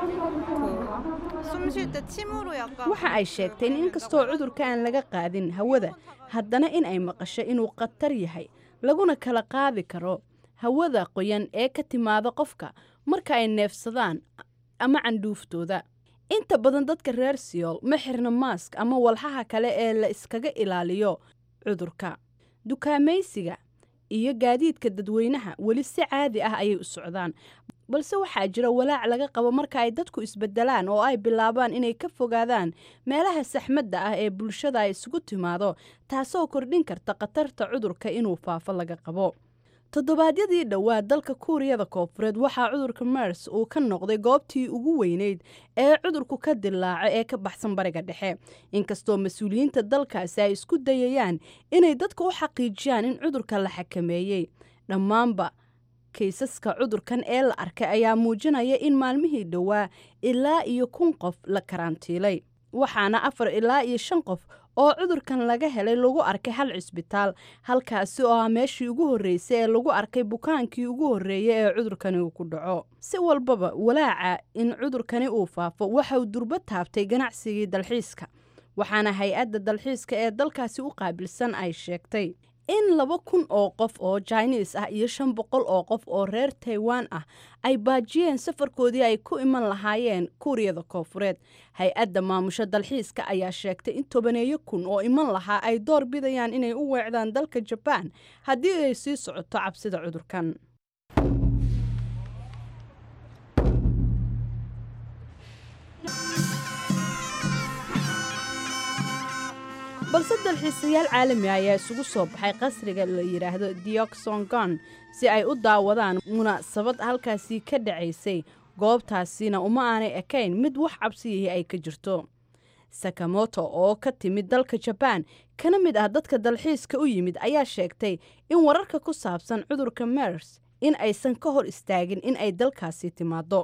숨 쉴 때 침으로 약간 waxa ay sheegtay in inkastoo cudurka aan laga qaadin hawada haddana in ay maqasho inuu khatar yahay laguna kala qaadi karo hawada qoyan ee ka timaada qofka marka ay neefsadaan ama candhuuftooda inta badan dadka reer Seoul ma xirna mask ama walxaha kale ee la iskaga ilaaliyo cudurka dukaamaysiga iyo gaadiidka dadweynaha weli si caadi ah ayay u socdaan balse waxaa jira walaac laga qabo marka ay dadku isbedelaan oo ay bilaabaan inay ka fogaadaan meelaha saxmadda ah ee bulshada ay isugu timaado taasoo kordhin karta khatarta cudurka inuu faafo laga qabo toddobaadyadii dhowaa dalka kuuriyada koonfureed waxaa cudurka mers uu ka noqday goobtii ugu weyneyd ee cudurku ka dilaaco ee ka baxsan bariga dhexe inkastoo mas-uuliyiinta dalkaasi ay isku dayayaan inay dadka u xaqiijiyaan in cudurka la xakameeyey dhammaanba kaysaska cudurkan ee la arkay ayaa muujinaya in maalmihii dhowaa ilaa iyo 1,000 qof la karantiilay waxaana 4 ilaa iyo 5 qof oo cudurkan laga helay lagu arkay hal cisbitaal halkaasi oo ah meeshii ugu horreysay ee lagu arkay bukaankii ugu horreeyay ee cudurkani uu ku dhaco si walbaba walaaca in cudurkani uu faafo waxa uu durba taabtay ganacsigii dalxiiska waxaana hay-adda dalxiiska ee dalkaasi u qaabilsan ay sheegtay in 2,000 oo qof oo Chinese ah iyo 500 oo qof oo reer Taiwan ah ay baajiyeen safarkoodii ay ku iman lahaayeen Kuuriyada Koonfureed hay-adda maamusha dalxiiska ayaa sheegtay in 10,000 oo iman lahaa ay door bidayaan inay u weecdaan dalka Japan haddii ay sii socoto cabsida cudurkan balse dalxiisayaal caalami ah ayaa isugu soo baxay qasriga la yidhaahdo Deoksongon si ay u daawadaan munaasabad halkaasi ka dhacaysay goobtaasina uma aanay ekayn mid wax cabsiyihii ay ka jirto Sakamoto oo ka timid dalka Japan kana mid ah dadka dalxiiska u yimid ayaa sheegtay in wararka ku saabsan cudurka MERS in aysan ka hor istaagin in ay dalkaasi timaado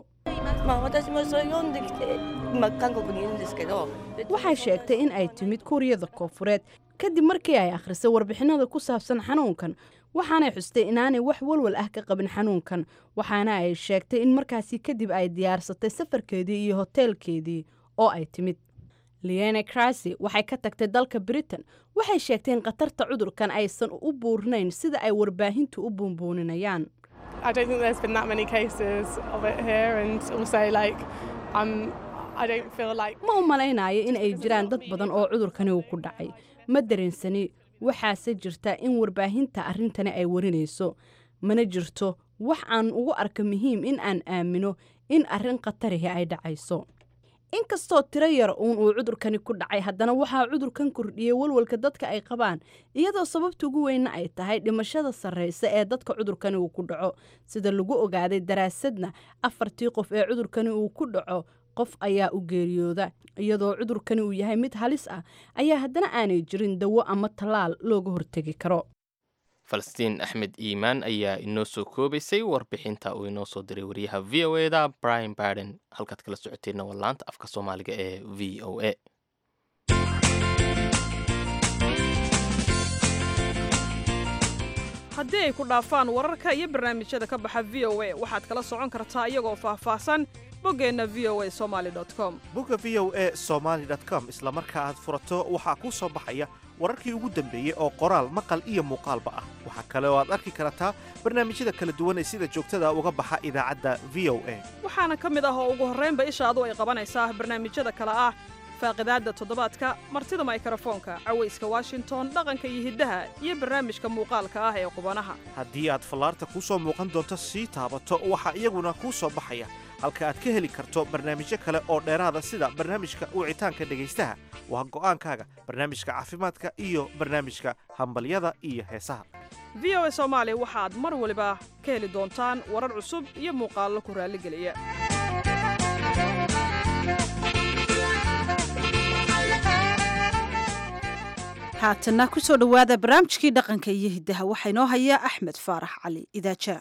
waxay sheegtay in ay timid Kuuriyada Koonfureed kadib markii ay akhrisay warbixinada ku saabsan xanuunkan waxaanay xustay inaanay wax walwal ah ka qabin xanuunkan waxaana ay sheegtay in markaasi kadib ay diyaarsatay safarkeedii iyo hoteelkeedii oo ay timid Liane Krasi waxay ka tagtay dalka Britain waxay sheegtay in khatarta cudurkan aysan u buurnayn sida ay warbaahintu u buunbuuninayaan I don't think there's been that many cases of it here and also like I don't feel like ma u malaynayo in ay jiraan dad badan oo cudurkani uu ku dhacay ma dareensani waxaase jirta in warbaahinta arrintani ay warinayso mana jirto wax aan ugu arka muhiim in aan aamino in arrin khatarihi ay dhacayso inkastoo tiro yar uu cudurkani ku dhacay haddana waxaa cudurkan kordhiyey walwalka dadka ay qabaan iyadoo sababta ugu weynna ay tahay dhimashada sarreysa ee dadka cudurkani uu ku dhaco sida lagu ogaaday daraasadna 4 qof ee cudurkani uu ku dhaco qof ayaa u geeriyooda iyadoo cudurkani uu yahay mid halis ah ayaa haddana aanay jirin dawo ama tallaal looga hortegi karo falastiin axmed iimaan ayaa inoo soo koobaysay warbixinta uu inoo soo diray wariyaha v o e da Brian Barden halkaad kala socoteenna waa laanta afka Soomaaliga ee v o e haddii ay ku dhaafaan wararka iyo barnaamijyada ka baxa v o e waxaad kala socon kartaa iyagoo faahfaahsan boggeenna voasomali.com bogga v o e somali.com isla marka aad furato waxaa kuu soo baxaya wararkii ugu dambeeyey oo qoraal maqal iyo muuqaalba ah waxaa kale oo aad arki kartaa barnaamijyada kala duwan ee sida joogtada uga baxa idaacadda v o e waxaana ka mid ah oo ugu horraynba ishaadu ay qabanaysaa barnaamijyada kale ah faaqidaadda toddobaadka martida mikrofoonka cawayska washington dhaqanka iyo hiddaha iyo barnaamijka muuqaalka ah ee qubanaha haddii aad fallaarta kuu soo muuqan doonto sii taabato waxaa iyaguna kuu soo baxaya halka aad ka heli karto barnaamijyo kale oo dheeraada sida barnaamijka wicitaanka dhegaystaha waa go'aankaaga barnaamijka caafimaadka iyo barnaamijka hambalyada iyo heesaha v o e soomaali waxaad mar waliba ka heli doontaan warar cusub iyo muuqaallo ku raalligeliya haatana ku soo dhowaada barnaamijkii dhaqanka iyo hiddaha waxaa inoo haya axmed faarax cali idaajaa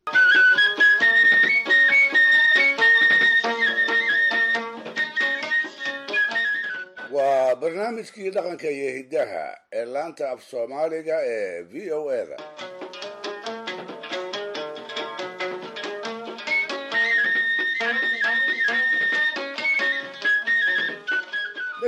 waa barnaamijkii dhaqanka iyo hiddaha ee laanta af soomaaliga ee v o e da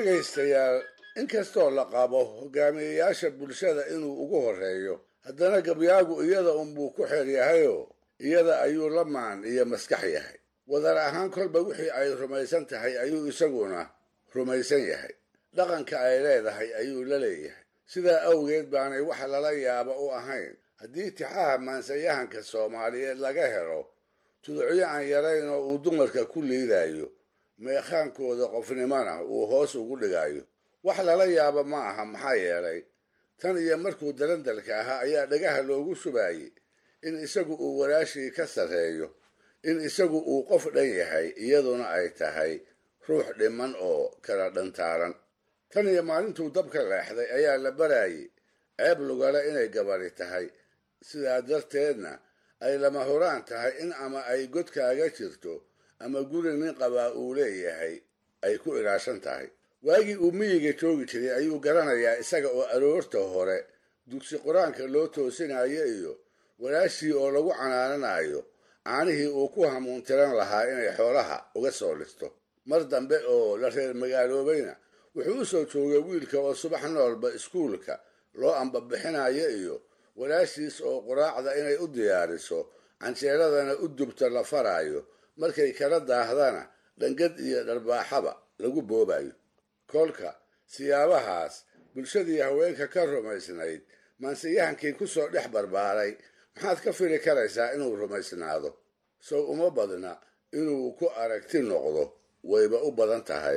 dhegaystayaal inkastoo la qabo hogaamiyeyaasha bulshada inuu ugu horeeyo haddana gabyaagu iyada unbuu ku xeer yahayoo iyada ayuu la maan iyo maskax yahay wadar ahaan kolba wixii ay rumaysan tahay ayuu isaguna rumaysan yahay dhaqanka ay leedahay ayuu la leeyahay sidaa awgeed baanay wax lala yaabo u ahayn haddii tixaha maansayahanka soomaaliyeed laga helo tuducyo aan yarayn oo uu dumarka ku liidayo meekhaankooda qofnimona uu hoos ugu dhigayo wax lala yaabo ma aha maxaa yeelay tan iyo markuu darandalka ahaa ayaa dhagaha loogu shubaayey in isagu uu walaashii ka sarreeyo in isagu uu qof dhan yahay iyaduna ay tahay ruux dhiman oo kala dhantaaran tan iyo maalintuu dabka leexday ayaa la baraayey ceeb lugale inay gabadhi tahay sidaa darteedna ay lama huraan tahay in ama ay godkaaga jirto ama guri nin qabaa uu leeyahay ay ku ilaashan tahay waagii uu miyiga joogi jiray ayuu garanayaa isaga oo aroorta hore dugsi qur-aanka loo toosinayo iyo walaashii oo lagu canaananayo caanihii uu ku hamuuntiran lahaa inay xoolaha uga soo listo mar dambe oo la reer magaaloobayna wuxuu u soo joogay wiilka oo subax noolba iskuulka loo ambabixinayo iyo walaashiis oo quraacda inay u diyaariso canjeeradana u dubta la faraayo markay kala daahdana dhangad iyo dharbaaxaba lagu boobayo kolka siyaabahaas bulshadii haweenka ka rumaysnayd maansayahankii ku soo dhex barbaaray maxaad ka fili karaysaa inuu rumaysnaado sow uma badna inuu ku aragti noqdo wayba u badan tahay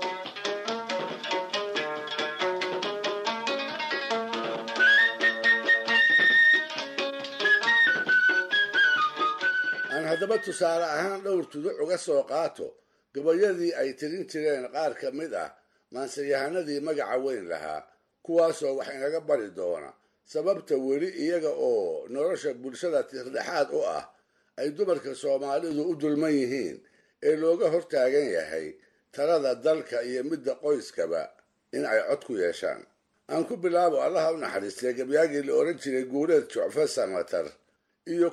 aan haddaba tusaale ahaan dhowr tuduc uga soo qaato gabayadii ay tirin jireen qaar ka mid ah maansayahanadii magaca weyn lahaa kuwaasoo wax inaga bari doona sababta weli iyaga oo nolosha bulshada tirdhexaad u ah ay dumarka soomaalidu u dulman yihiin ee looga hortaagan yahay talada dalka iyo midda qoyskaba in ay cod ku yeeshaan aan ku bilaabo allaha u naxariistay gabyaagii la odhan jiray guureed jucfe samatar iyo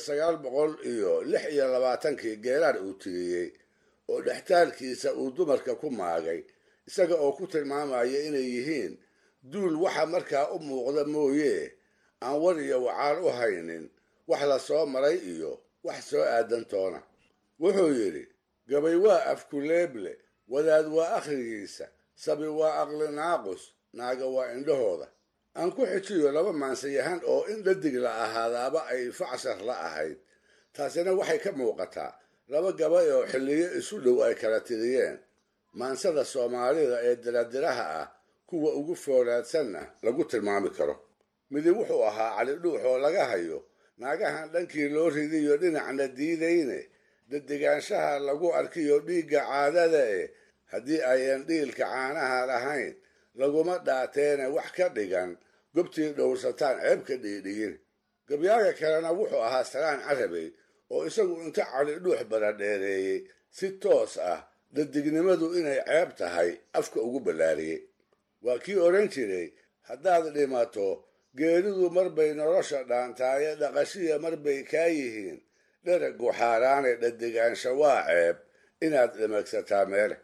1926 geeraar uu tiriyey oo dhextaalkiisa uu dumarka ku maagay isaga oo ku tilmaamaya inay yihiin duul waxa markaa u muuqda mooye aan war iyo wacaal u haynin wax la soo maray iyo wax soo aadan toona wuxuu yidhi gabay waa afkuleeble wadaad waa akhrigiisa sabi waa aqli naaqus naaga waa indhahooda aan ku xijiyo laba maansayahan oo in dhadig la ahaadaaba ay facshar la ahayd taasina waxay ka muuqataa laba gabay oo xilliyo isu dhow ay kala tiriyeen maansada soomaalida ee diradiraha ah kuwa ugu foolaadsanna lagu tilmaami karo midi wuxuu ahaa cali dhuux oo laga hayo naagahan dhankii loo ridiyo dhinacna diidayne dadigaanshaha lagu arkiyo dhiigga caadada haddii ayan dhiilka caanaha lahayn laguma dhaateene wax ka dhigan gobtii dhowrsataan ceebka dhiidhiyin gabyaaga kalena wuxuu ahaa salaan carabey oo isagu inta cali dhuux baradheereeyey si toos ah dadignimadu inay ceeb tahay afka ugu ballaariyey waa kii odhan jiray haddaad dhimato geeridu marbay nolosha dhaantaaye dhaqashiya marbay kaa yihiin dheragu xaaraane dhadigaansha waa ceeb inaad dhimagsataa meele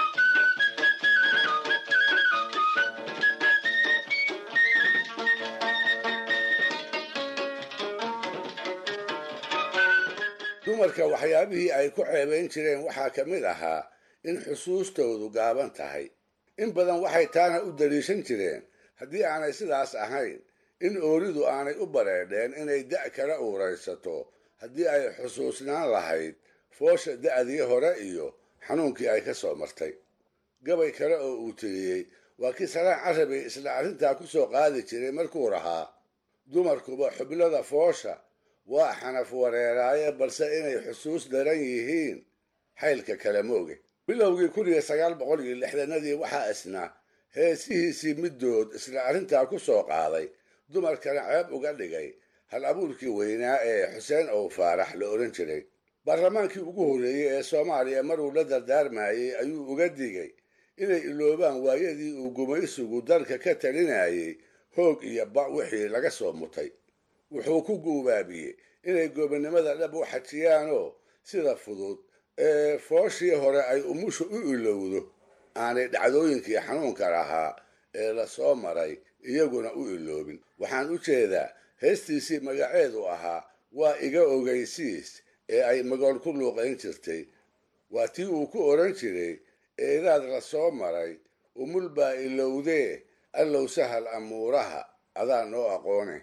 dumarka waxyaabihii ay ku ceebayn jireen waxaa ka mid ahaa in xusuustoodu gaaban tahay in badan waxay taana u daliishan jireen haddii aanay sidaas ahayn in ooridu aanay u bareedheen inay da' kala uuraysato haddii ay xusuusnaan lahayd foosha da'dii hore iyo xanuunkii ay ka soo martay gabay kale oo uu tiriyey waa kii salaan carabey isla arrintaa ku soo qaadi jiray markuu rahaa dumarkuba xublada foosha waa xanaf wareeraaye balse inay xusuus daran yihiin xaylka kale mooge bilowgii 1960nadii waxaa isna heesihiisii middood isla arrintaa ku soo qaaday dumarkana ceeb uga dhigay hal abuurkii weynaa ee xuseen ow faarax la odhan jiray baarlamaankii ugu horreeyey ee soomaaliya maruu la dardaarmayey ayuu uga digay inay iloobaan waayadii uu gumaysigu dalka ka talinayey hoog iyo ba wixii laga soo mutay wuxuu ku guubaabiyey inay gobonnimada dhab u xajiyaanoo sida fudud ee fooshii hore ay umushu u ilowdo aanay dhacdooyinkii xanuunka lahaa ee la soo maray iyaguna u iloobin. waxaan u jeedaa heestiisii magaceedu ahaa waa iga ogeysiis ee ay magool ku luuqayn jirtay. waa tii uu ku odhan jiray eedaad la soo maray umul baa ilowdee allow sahal amuuraha adaa noo aqoone.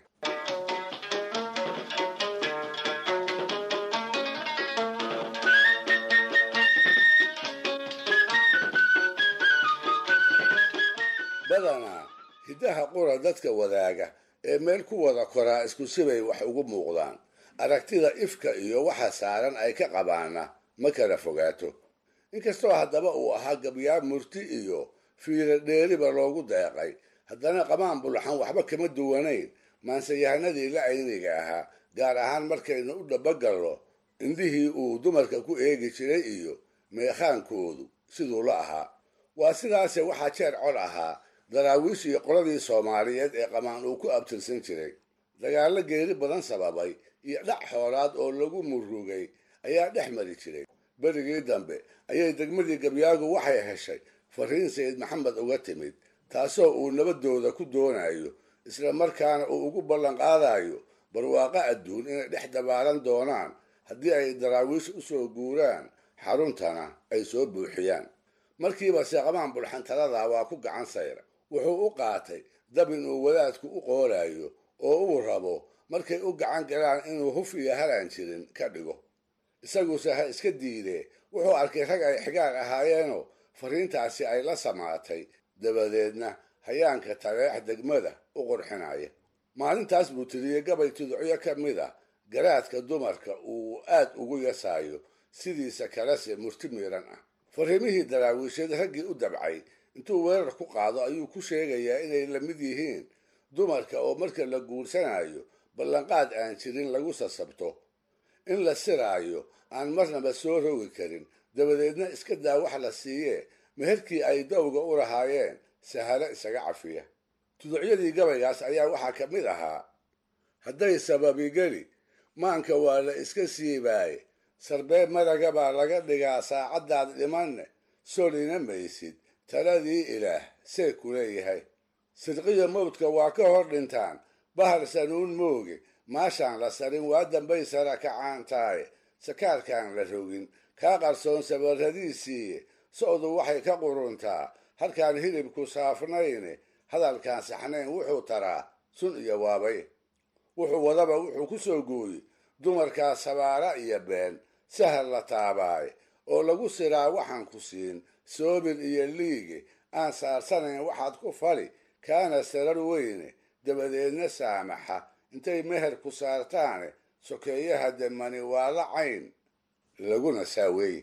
badanaa hiddaha qura dadka wadaaga ee meel ku wada koraa isku sibay wax ugu muuqdaan. aragtida ifka iyo waxa saaran ay ka qabaana ma kala fogaato. inkastoo haddaba uu ahaa gabyaa murti iyo fiiro dheeriba loogu deeqay, haddana qamaan bulxan waxba kama duwanayn maansayahanadii la ayniga ahaa, gaar ahaan markaynu u dhabagallo indhihii uu dumarka ku eegi jiray iyo meekhaankoodu siduu la ahaa. waa sidaase waxaa jeer cod ahaa daraawiish iyo qoladii soomaaliyeed ee qamaan uu ku abtirsan jiray. dagaallo geeri badan sababay iyo dhac xoolaad oo lagu murugay ayaa dhex mari jiray. berigii dambe ayay degmadii gabyaagu waxay heshay fariin sayid maxamed uga timid, taasoo uu nabadooda ku doonayo, isla markaana uu ugu ballan qaadayo barwaaqo adduun inay dhex dabaalan doonaan haddii ay daraawiish u soo guuraan xaruntana ay soo buuxiyaan. markiiba seeqamaan bulxan taladaa waa ku gacan sayra. wuxuu u qaatay dab inuu wadaadku u qoolayo oo uu rabo markay u gacan galaan inuu huf iyo halaan jirin ka dhigo. isaguse ha iska diidee wuxuu arkay rag ay xigaar ahaayeenoo fariintaasi ay la samaatay, dabadeedna hayaanka taleex degmada u qurxinaya. maalintaas buu tiriyey gabay tudocyo ka mid ah garaadka dumarka uu aad ugu yasaayo, sidiisa kalese murti miiran ah. fariimihii daraawiisheed raggii u dabcay intuu weerar ku qaado ayuu ku sheegayaa inay la mid yihiin dumarka oo marka la guursanayo ballanqaad aan jirin lagu sasabto, in la siraayo aan marnaba soo rogi karin, dabadeedna iska daa wax la siiyee meherkii ay dawga u lahaayeen sahalo isaga cafiya. tuducyadii gabaygaas ayaa waxaa ka mid ahaa: hadday sababigeli maanka waa la iska siibaaye, sarbeeb maraga baa laga dhigaa saacaddaad dhimanne, solina maysid taladii ilaah see ku leeyahay. sidqiyo mawdka waa ka hor dhintaan, bahal sanuun mooge maashaan la sarin waa dambay sara ka caantaaye, sakaarkaan la rogin kaa qarsoon sabarradiisiiye, socdu waxay ka quruntaa halkaan hilibku saafnayne, hadalkaan saxnayn wuxuu taraa sun iyo waabay. wuxuu wadaba wuxuu ku soo gooyey dumarkaa sabaara iyo been sahal la taabaaye, oo lagu siraa waxaan ku siin soobir iyo liige aan saarsanayn waxaad ku fali kaana sarar weyne, dabadeedna saamaxa intay meher ku saartaane, sokeeyaha demani waa la cayn laguna saaweeye.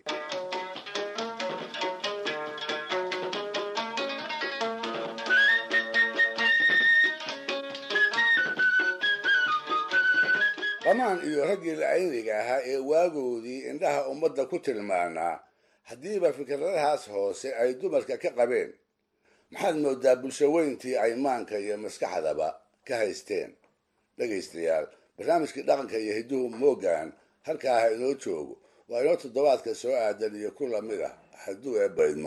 qamaan iyo raggii la-ayniga ahaa ee waagoodii indhaha ummadda ku tilmaanaa, haddiiba fikradahaas hoose ay dumarka ka qabeen, maxaad moodaa bulsho weyntii ay maanka iyo maskaxdaba ka haysteen. dhegaystayaal, barnaamijkii dhaqanka iyo hidduhu moogaan halkaa ha inoo joogo. waa inoo toddobaadka soo aadan iyo ku lamid ah hadduu eebbaydmo.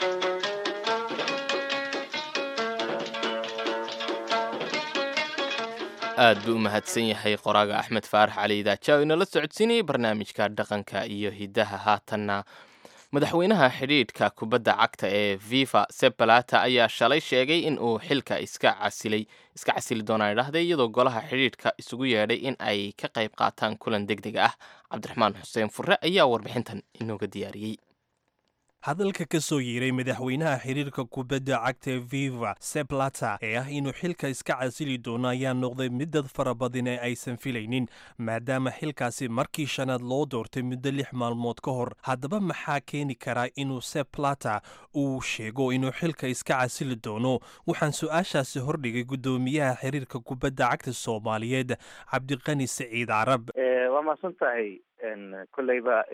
aad buu u mahadsan yahay qoraaga axmed faarax cali idaaja inala socodsiinayay barnaamijka dhaqanka iyo hiddaha. haatanna madaxweynaha xidhiidhka kubadda cagta ee fifa Sepp Blatter ayaa shalay sheegay in uu xilka iska casili doonaa idhaahday, iyadoo golaha xidhiidhka isugu yeedhay in ay ka qayb qaataan kulan degdeg ah. cabdiraxmaan xuseen furre ayaa warbixintan inooga diyaariyey. hadalka ka soo yeeray madaxweynaha xiriirka kubadda cagta ee fifa Sepp Blatter ee ah inuu xilka iska casili doono ayaa noqday mid dad fara badan ee aysan filaynin, maadaama xilkaasi markii shanaad loo doortay muddo 6 maalmood ka hor. haddaba maxaa keeni karaa inuu Sepp Blatter uu sheego inuu xilka iska casili doono? waxaan su-aashaasi hordhigay guddoomiyaha xiriirka kubadda cagta Soomaaliyeed Cabdiqani Saciid Carab. waa mahadsan tahay. kolleyba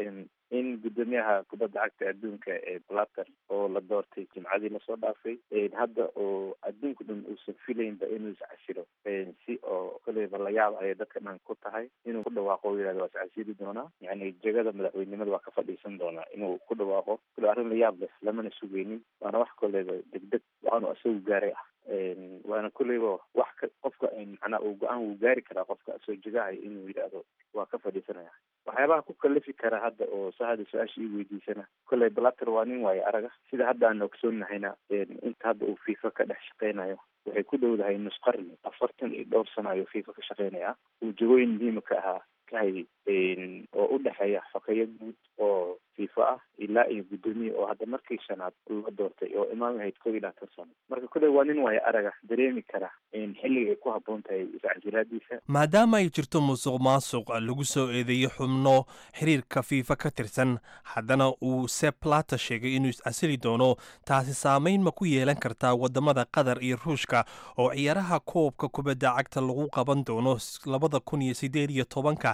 in guddoomiyaha kubadda cagta adduunka ee Blatter oo la doortay jimcadii lasoo dhaafay hadda oo adduunku dhan uusan filaynba inuu iscasilo si oo koleyba la yaab ayay dadka dhan ku tahay inuu ku dhawaaqo oo yidhahdo waa iscasili doonaa yani jegada madaxweynimada waa ka fadhiisan doonaa inuu ku dhawaaqo kule arrin la yaab leh lamana sugeynin waana wax koleyba degdeg waxaanu isagu gaaray ah waana koleyba wax qofka macnaa uu go-aan wuu gaari karaa qofka soo jegahay inuu yidhaahdo waa ka fadhiisanaya waxyaabaha ku kalifi kara hadda oo sahada su-aasha ii weydiisana kolley Blatter waa nin waayo araga sida hadda aan ogsoonnahayna inta hadda uu FIFA ka dhex shaqeynayo waxay ku dhowdahay nus qarni 40 iyo dhowr sano ayuu FIFA ka shaqeynaya uu jagooyin muhiima ka ahaa kahay oo u dhexeeya xogeyo guud oo FIFA ah ilaa iyo guddoomiye oo hadda markii shanaad la doortay oo imaan lahayd 11 sano marka kolley waa nin waayo araga dareemi kara xilliga ay ku habboon tahay iscasilaadiisa maadaama ay jirto musuq maasuq lagu soo eedeeyey xubno xiriirka FIFA ka tirsan haddana uu Sepp Blatter sheegay inuu iscasili doono taasi saameyn ma ku yeelan kartaa wadamada Qatar iyo Ruushka oo ciyaaraha koobka kubadda cagta lagu qaban doono 2018 iyo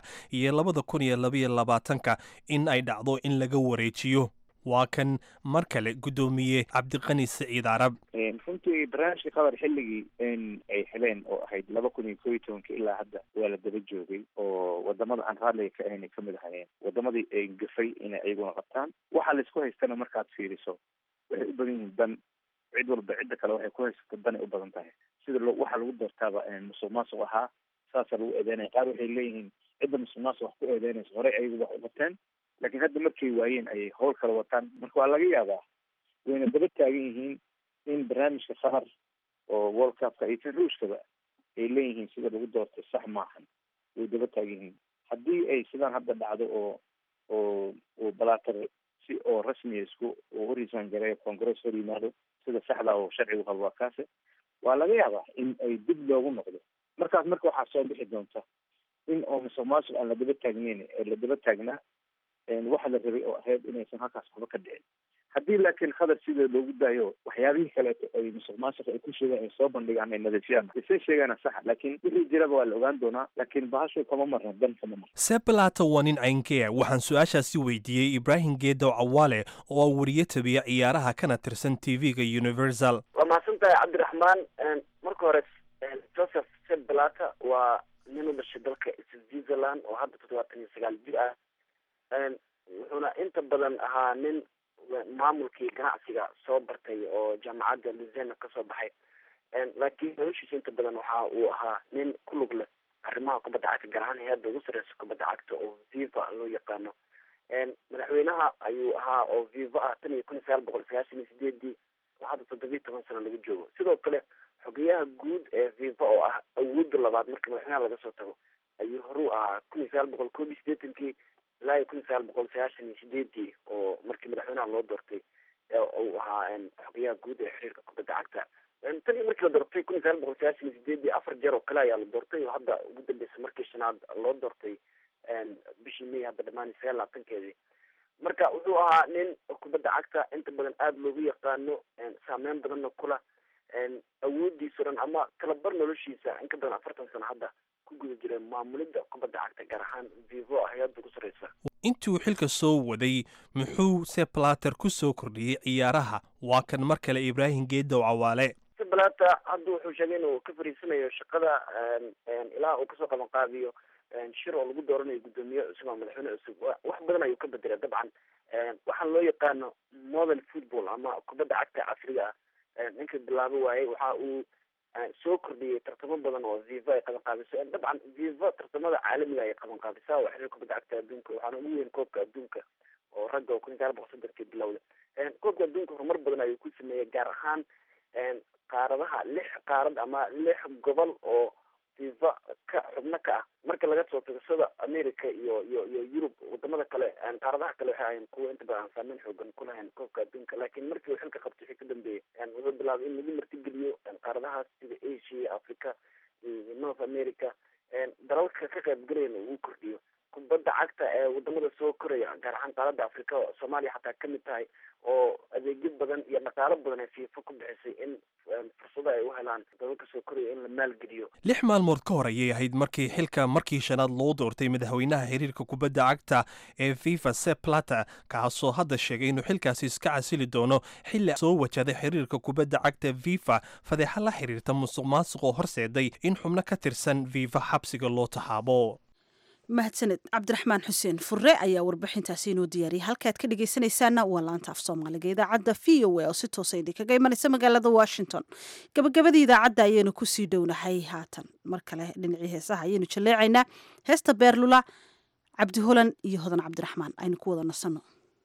2022 in ay dhacdo in laga wareejiyo waa kan mar kale guddoomiye cabdiqani saciid carab runtii barnaamijka qatar xilligii ay heleen oo ahayd 2011 ilaa hadda waa la daba joogay oo wadamada aan raalliga ka ahayn ay kamid ahayeen wadamadii ay gafay inay iyaguna qabtaan waxa la isku haystana markaad fiiriso waxay u badan yihiin dan cid walba cidda kale waxay ku haysato dan ay u badan tahay sida waxa lagu doortaaba musuq maasuq ahaa saasa lagu eedeynaya qaar waxay leeyihiin cidda musuq maasuq wax ku eedeynaysa horey ayagu wax u qateen laakiin hadda markay waayeen ayay howl kala wataan marka waa laga yaabaa wayna daba taagan yihiin in barnaamijka qatar oo World Cup-ka iyo kan Ruushkaba ay leeyihiin sida lagu doortay sax maahan way daba taagan yihiin haddii ay sidaan hadda dhacdo oo Blatter si oo rasmi isku horisan gareeyo Congress hor yimaado sida saxda oo sharcigu qabo waa kaase waa laga yaabaa in ay dib loogu noqdo markaas marka waxaa soo bixi doonta in oo musuq maasuq aan la daba taagnayn ee la daba taagnaa waxa la rabay oo ahayd inaysan halkaas kuba ka dhicin haddii laakiin khadar sida loogu daayo waxyaabihii kaleeto ay musuq maasuq ay ku sheegaan ay soo bandhigaan ay nadiifiyaan isay sheegaana sax laakiin wixii jiraba waa la ogaan doonaa laakiin bahashu kama marna dan kama marna Sepp Blatter waa nin caynkee waxaan su-aashaasi weydiiyey Ibrahim Geedow Cawaale oo wariye tabiya ciyaaraha kana tirsan TV-ga Universal waa mahadsantahay cabdiraxmaan marka hore Joseph Sepp Blatter waa nin u dhashay dalka Switzerland oo hadda 29 jir ah wuxuuna inta badan ahaa nin maamulkii ganacsiga soo bartay oo jaamacadda Luzern ka soo baxay laakiin noloshiisa inta badan waxa uu ahaa nin ku lug leh arrimaha kubadda cagta gaar ahaan hay'adda ugu sarreysa kubadda cagta oo FIFA loo yaqaano madaxweynaha ayuu ahaa oo FIFA ah 1998 waxaad 17 sano lagu joogo sidoo kale xogeyaha guud ee FIFA oo ah awoodda labaad marka madaxweynaha laga soo tago ayuu horu ahaa 1981 ilaa 1998 oo markii madaxweynaha loo doortay uu ahaa xogeyaha guud ee xiriirka kubadda cagta tan iyo markii la doortay 1998 afar jeer oo kale ayaa la doortay oo hadda ugu dambeysay markii shanaad loo doortay bishii May hadda dhammaan 19 marka wuxuu ahaa nin kubadda cagta inta badan aada loogu yaqaano saameyn badanna kula awoodiisa dhan ama kala bar noloshiisa in ka badan 40 sano hadda ku guda jiray maamulidda kubadda cagta gaar ahaan FIFA hay'adda ugu sarreysa intuu xilka soo waday muxuu Sepp Blatter ku soo kordhiyey ciyaaraha waa kan mar kale Ibrahim Geedow Cawaale Sepp Blatter hadda wuxuu sheegay inuu ka fariisanayo shaqada ilaa uu kasoo qaban qaadiyo shir oo lagu dooranayo guddoomiye cusub ama madaxweyne cusub wax badan ayuu ka bedelay dabcan waxaan loo yaqaano modern football ama kubadda cagta casriga ah ninka bilaabo waayey waxa uu soo kordhiyey tartamo badan oo FIFA ay qaban qaabiso dabcan FIFA tartamada caalamiga ay qaban qaabisaa waa xiriirka kubadda cagta adduunka waxaana ugu weyn koobka adduunka oo ragga oo 1970 bilowday koobka adduunka horumar badan ayuu ku sameeyey gaar ahaan qaaradaha 6 qaarad ama 6 gobol oo FIFA ka xubno ka ah marka laga soo tago sida America iyo Europe wadamada kale qaaradaha kale waxay ahayn kuwa inta badan saameyn xoogan ku lahayn koobka adduunka laakiin markii uu xilka qabtay wixii ka dambeeyay wuxuu bilaabay in lagu martigeliyo qaaradahaas sida Asia, Africa iyo North America dalalka ka qayb galayna uu kordhiyo kubadda cagta ee wadamada soo koraya gaar ahaan qaaradda afrika soomaaliya xataa kamid tahay oo adeegyo badan iyo dhaqaalo badan ay fiifa ku bixisay in fursado ay u helaan dalalka soo koraya in la maalgeliyo 6 maalmood ka hor ayay ahayd markii xilka markii shanaad loo doortay madaxweynaha xiriirka kubadda cagta ee FIFA Sepp Blatter kaasoo hadda sheegay inuu xilkaasi iska casili doono xilli soo wajaday xiriirka kubadda cagta FIFA fadeexa la xiriirta musuqmaasuq oo horseeday in xubno ka tirsan FIFA xabsiga loo taxaabo mahadsaned cabdiraxmaan xuseen furre ayaa warbixintaasi inoo diyaariyay halkaad ka dhegaysanaysaana waa laanta af soomaaliga idaacadda v o a oo si toosa idinkaga imanaysa magaalada washington gabagabadii idaacadda ayaynu kusii dhownahay haatan mar kale dhinacii heesaha ayaynu jaleecaynaa heesta beerlula cabdi holan iyo hodan cabdiraxmaan aynu ku wada nasanno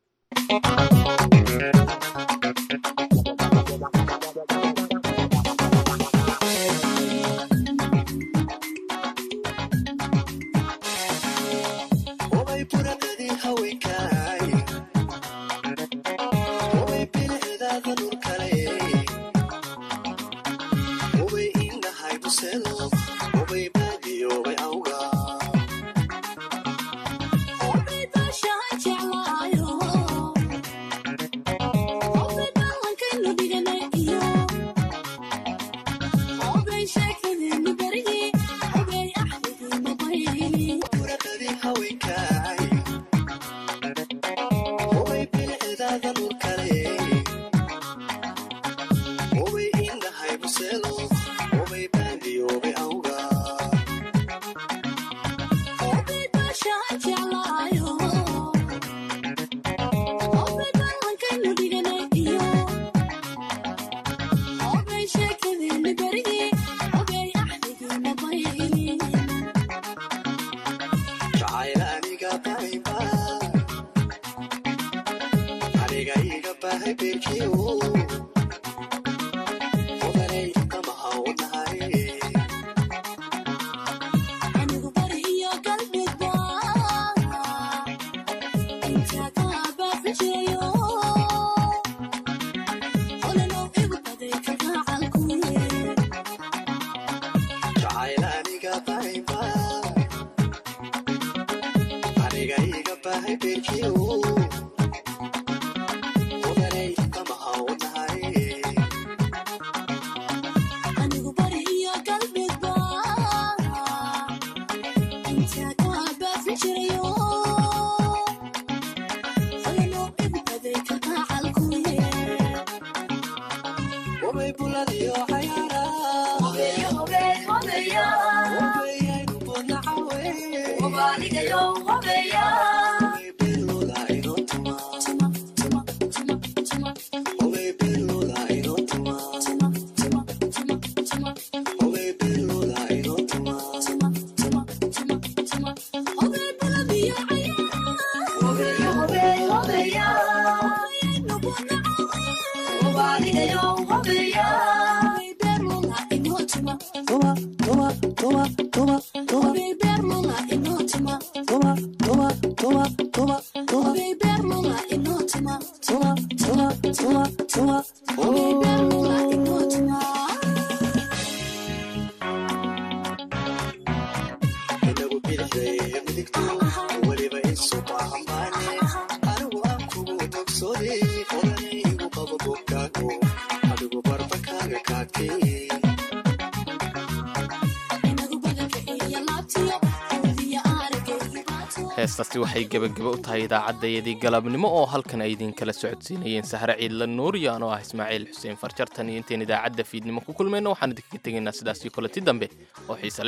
heestaasi waxay gebagaba u tahay idaacaddayadii galabnimo oo halkan ay idinkala socodsiinayeen sahre ciidla nuuriyan oo ah ismaaciil xuseen farjartan iyo intayn idaacadda fiidnimo ku kulmayno waxaan idinkaga tegaynaa sidaasii kulanti dambe oo xiise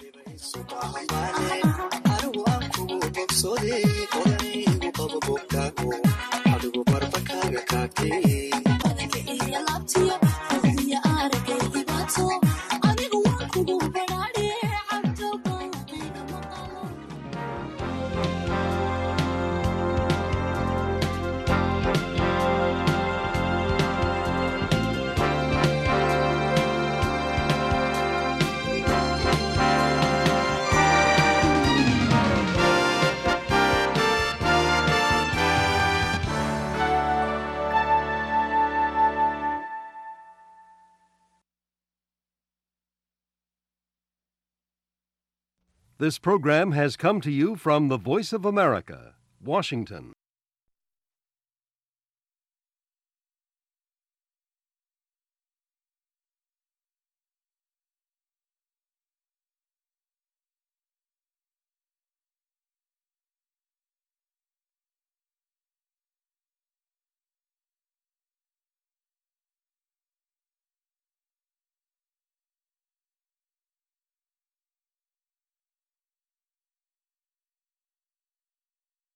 leh This program has come to you from the Voice of America, Washington.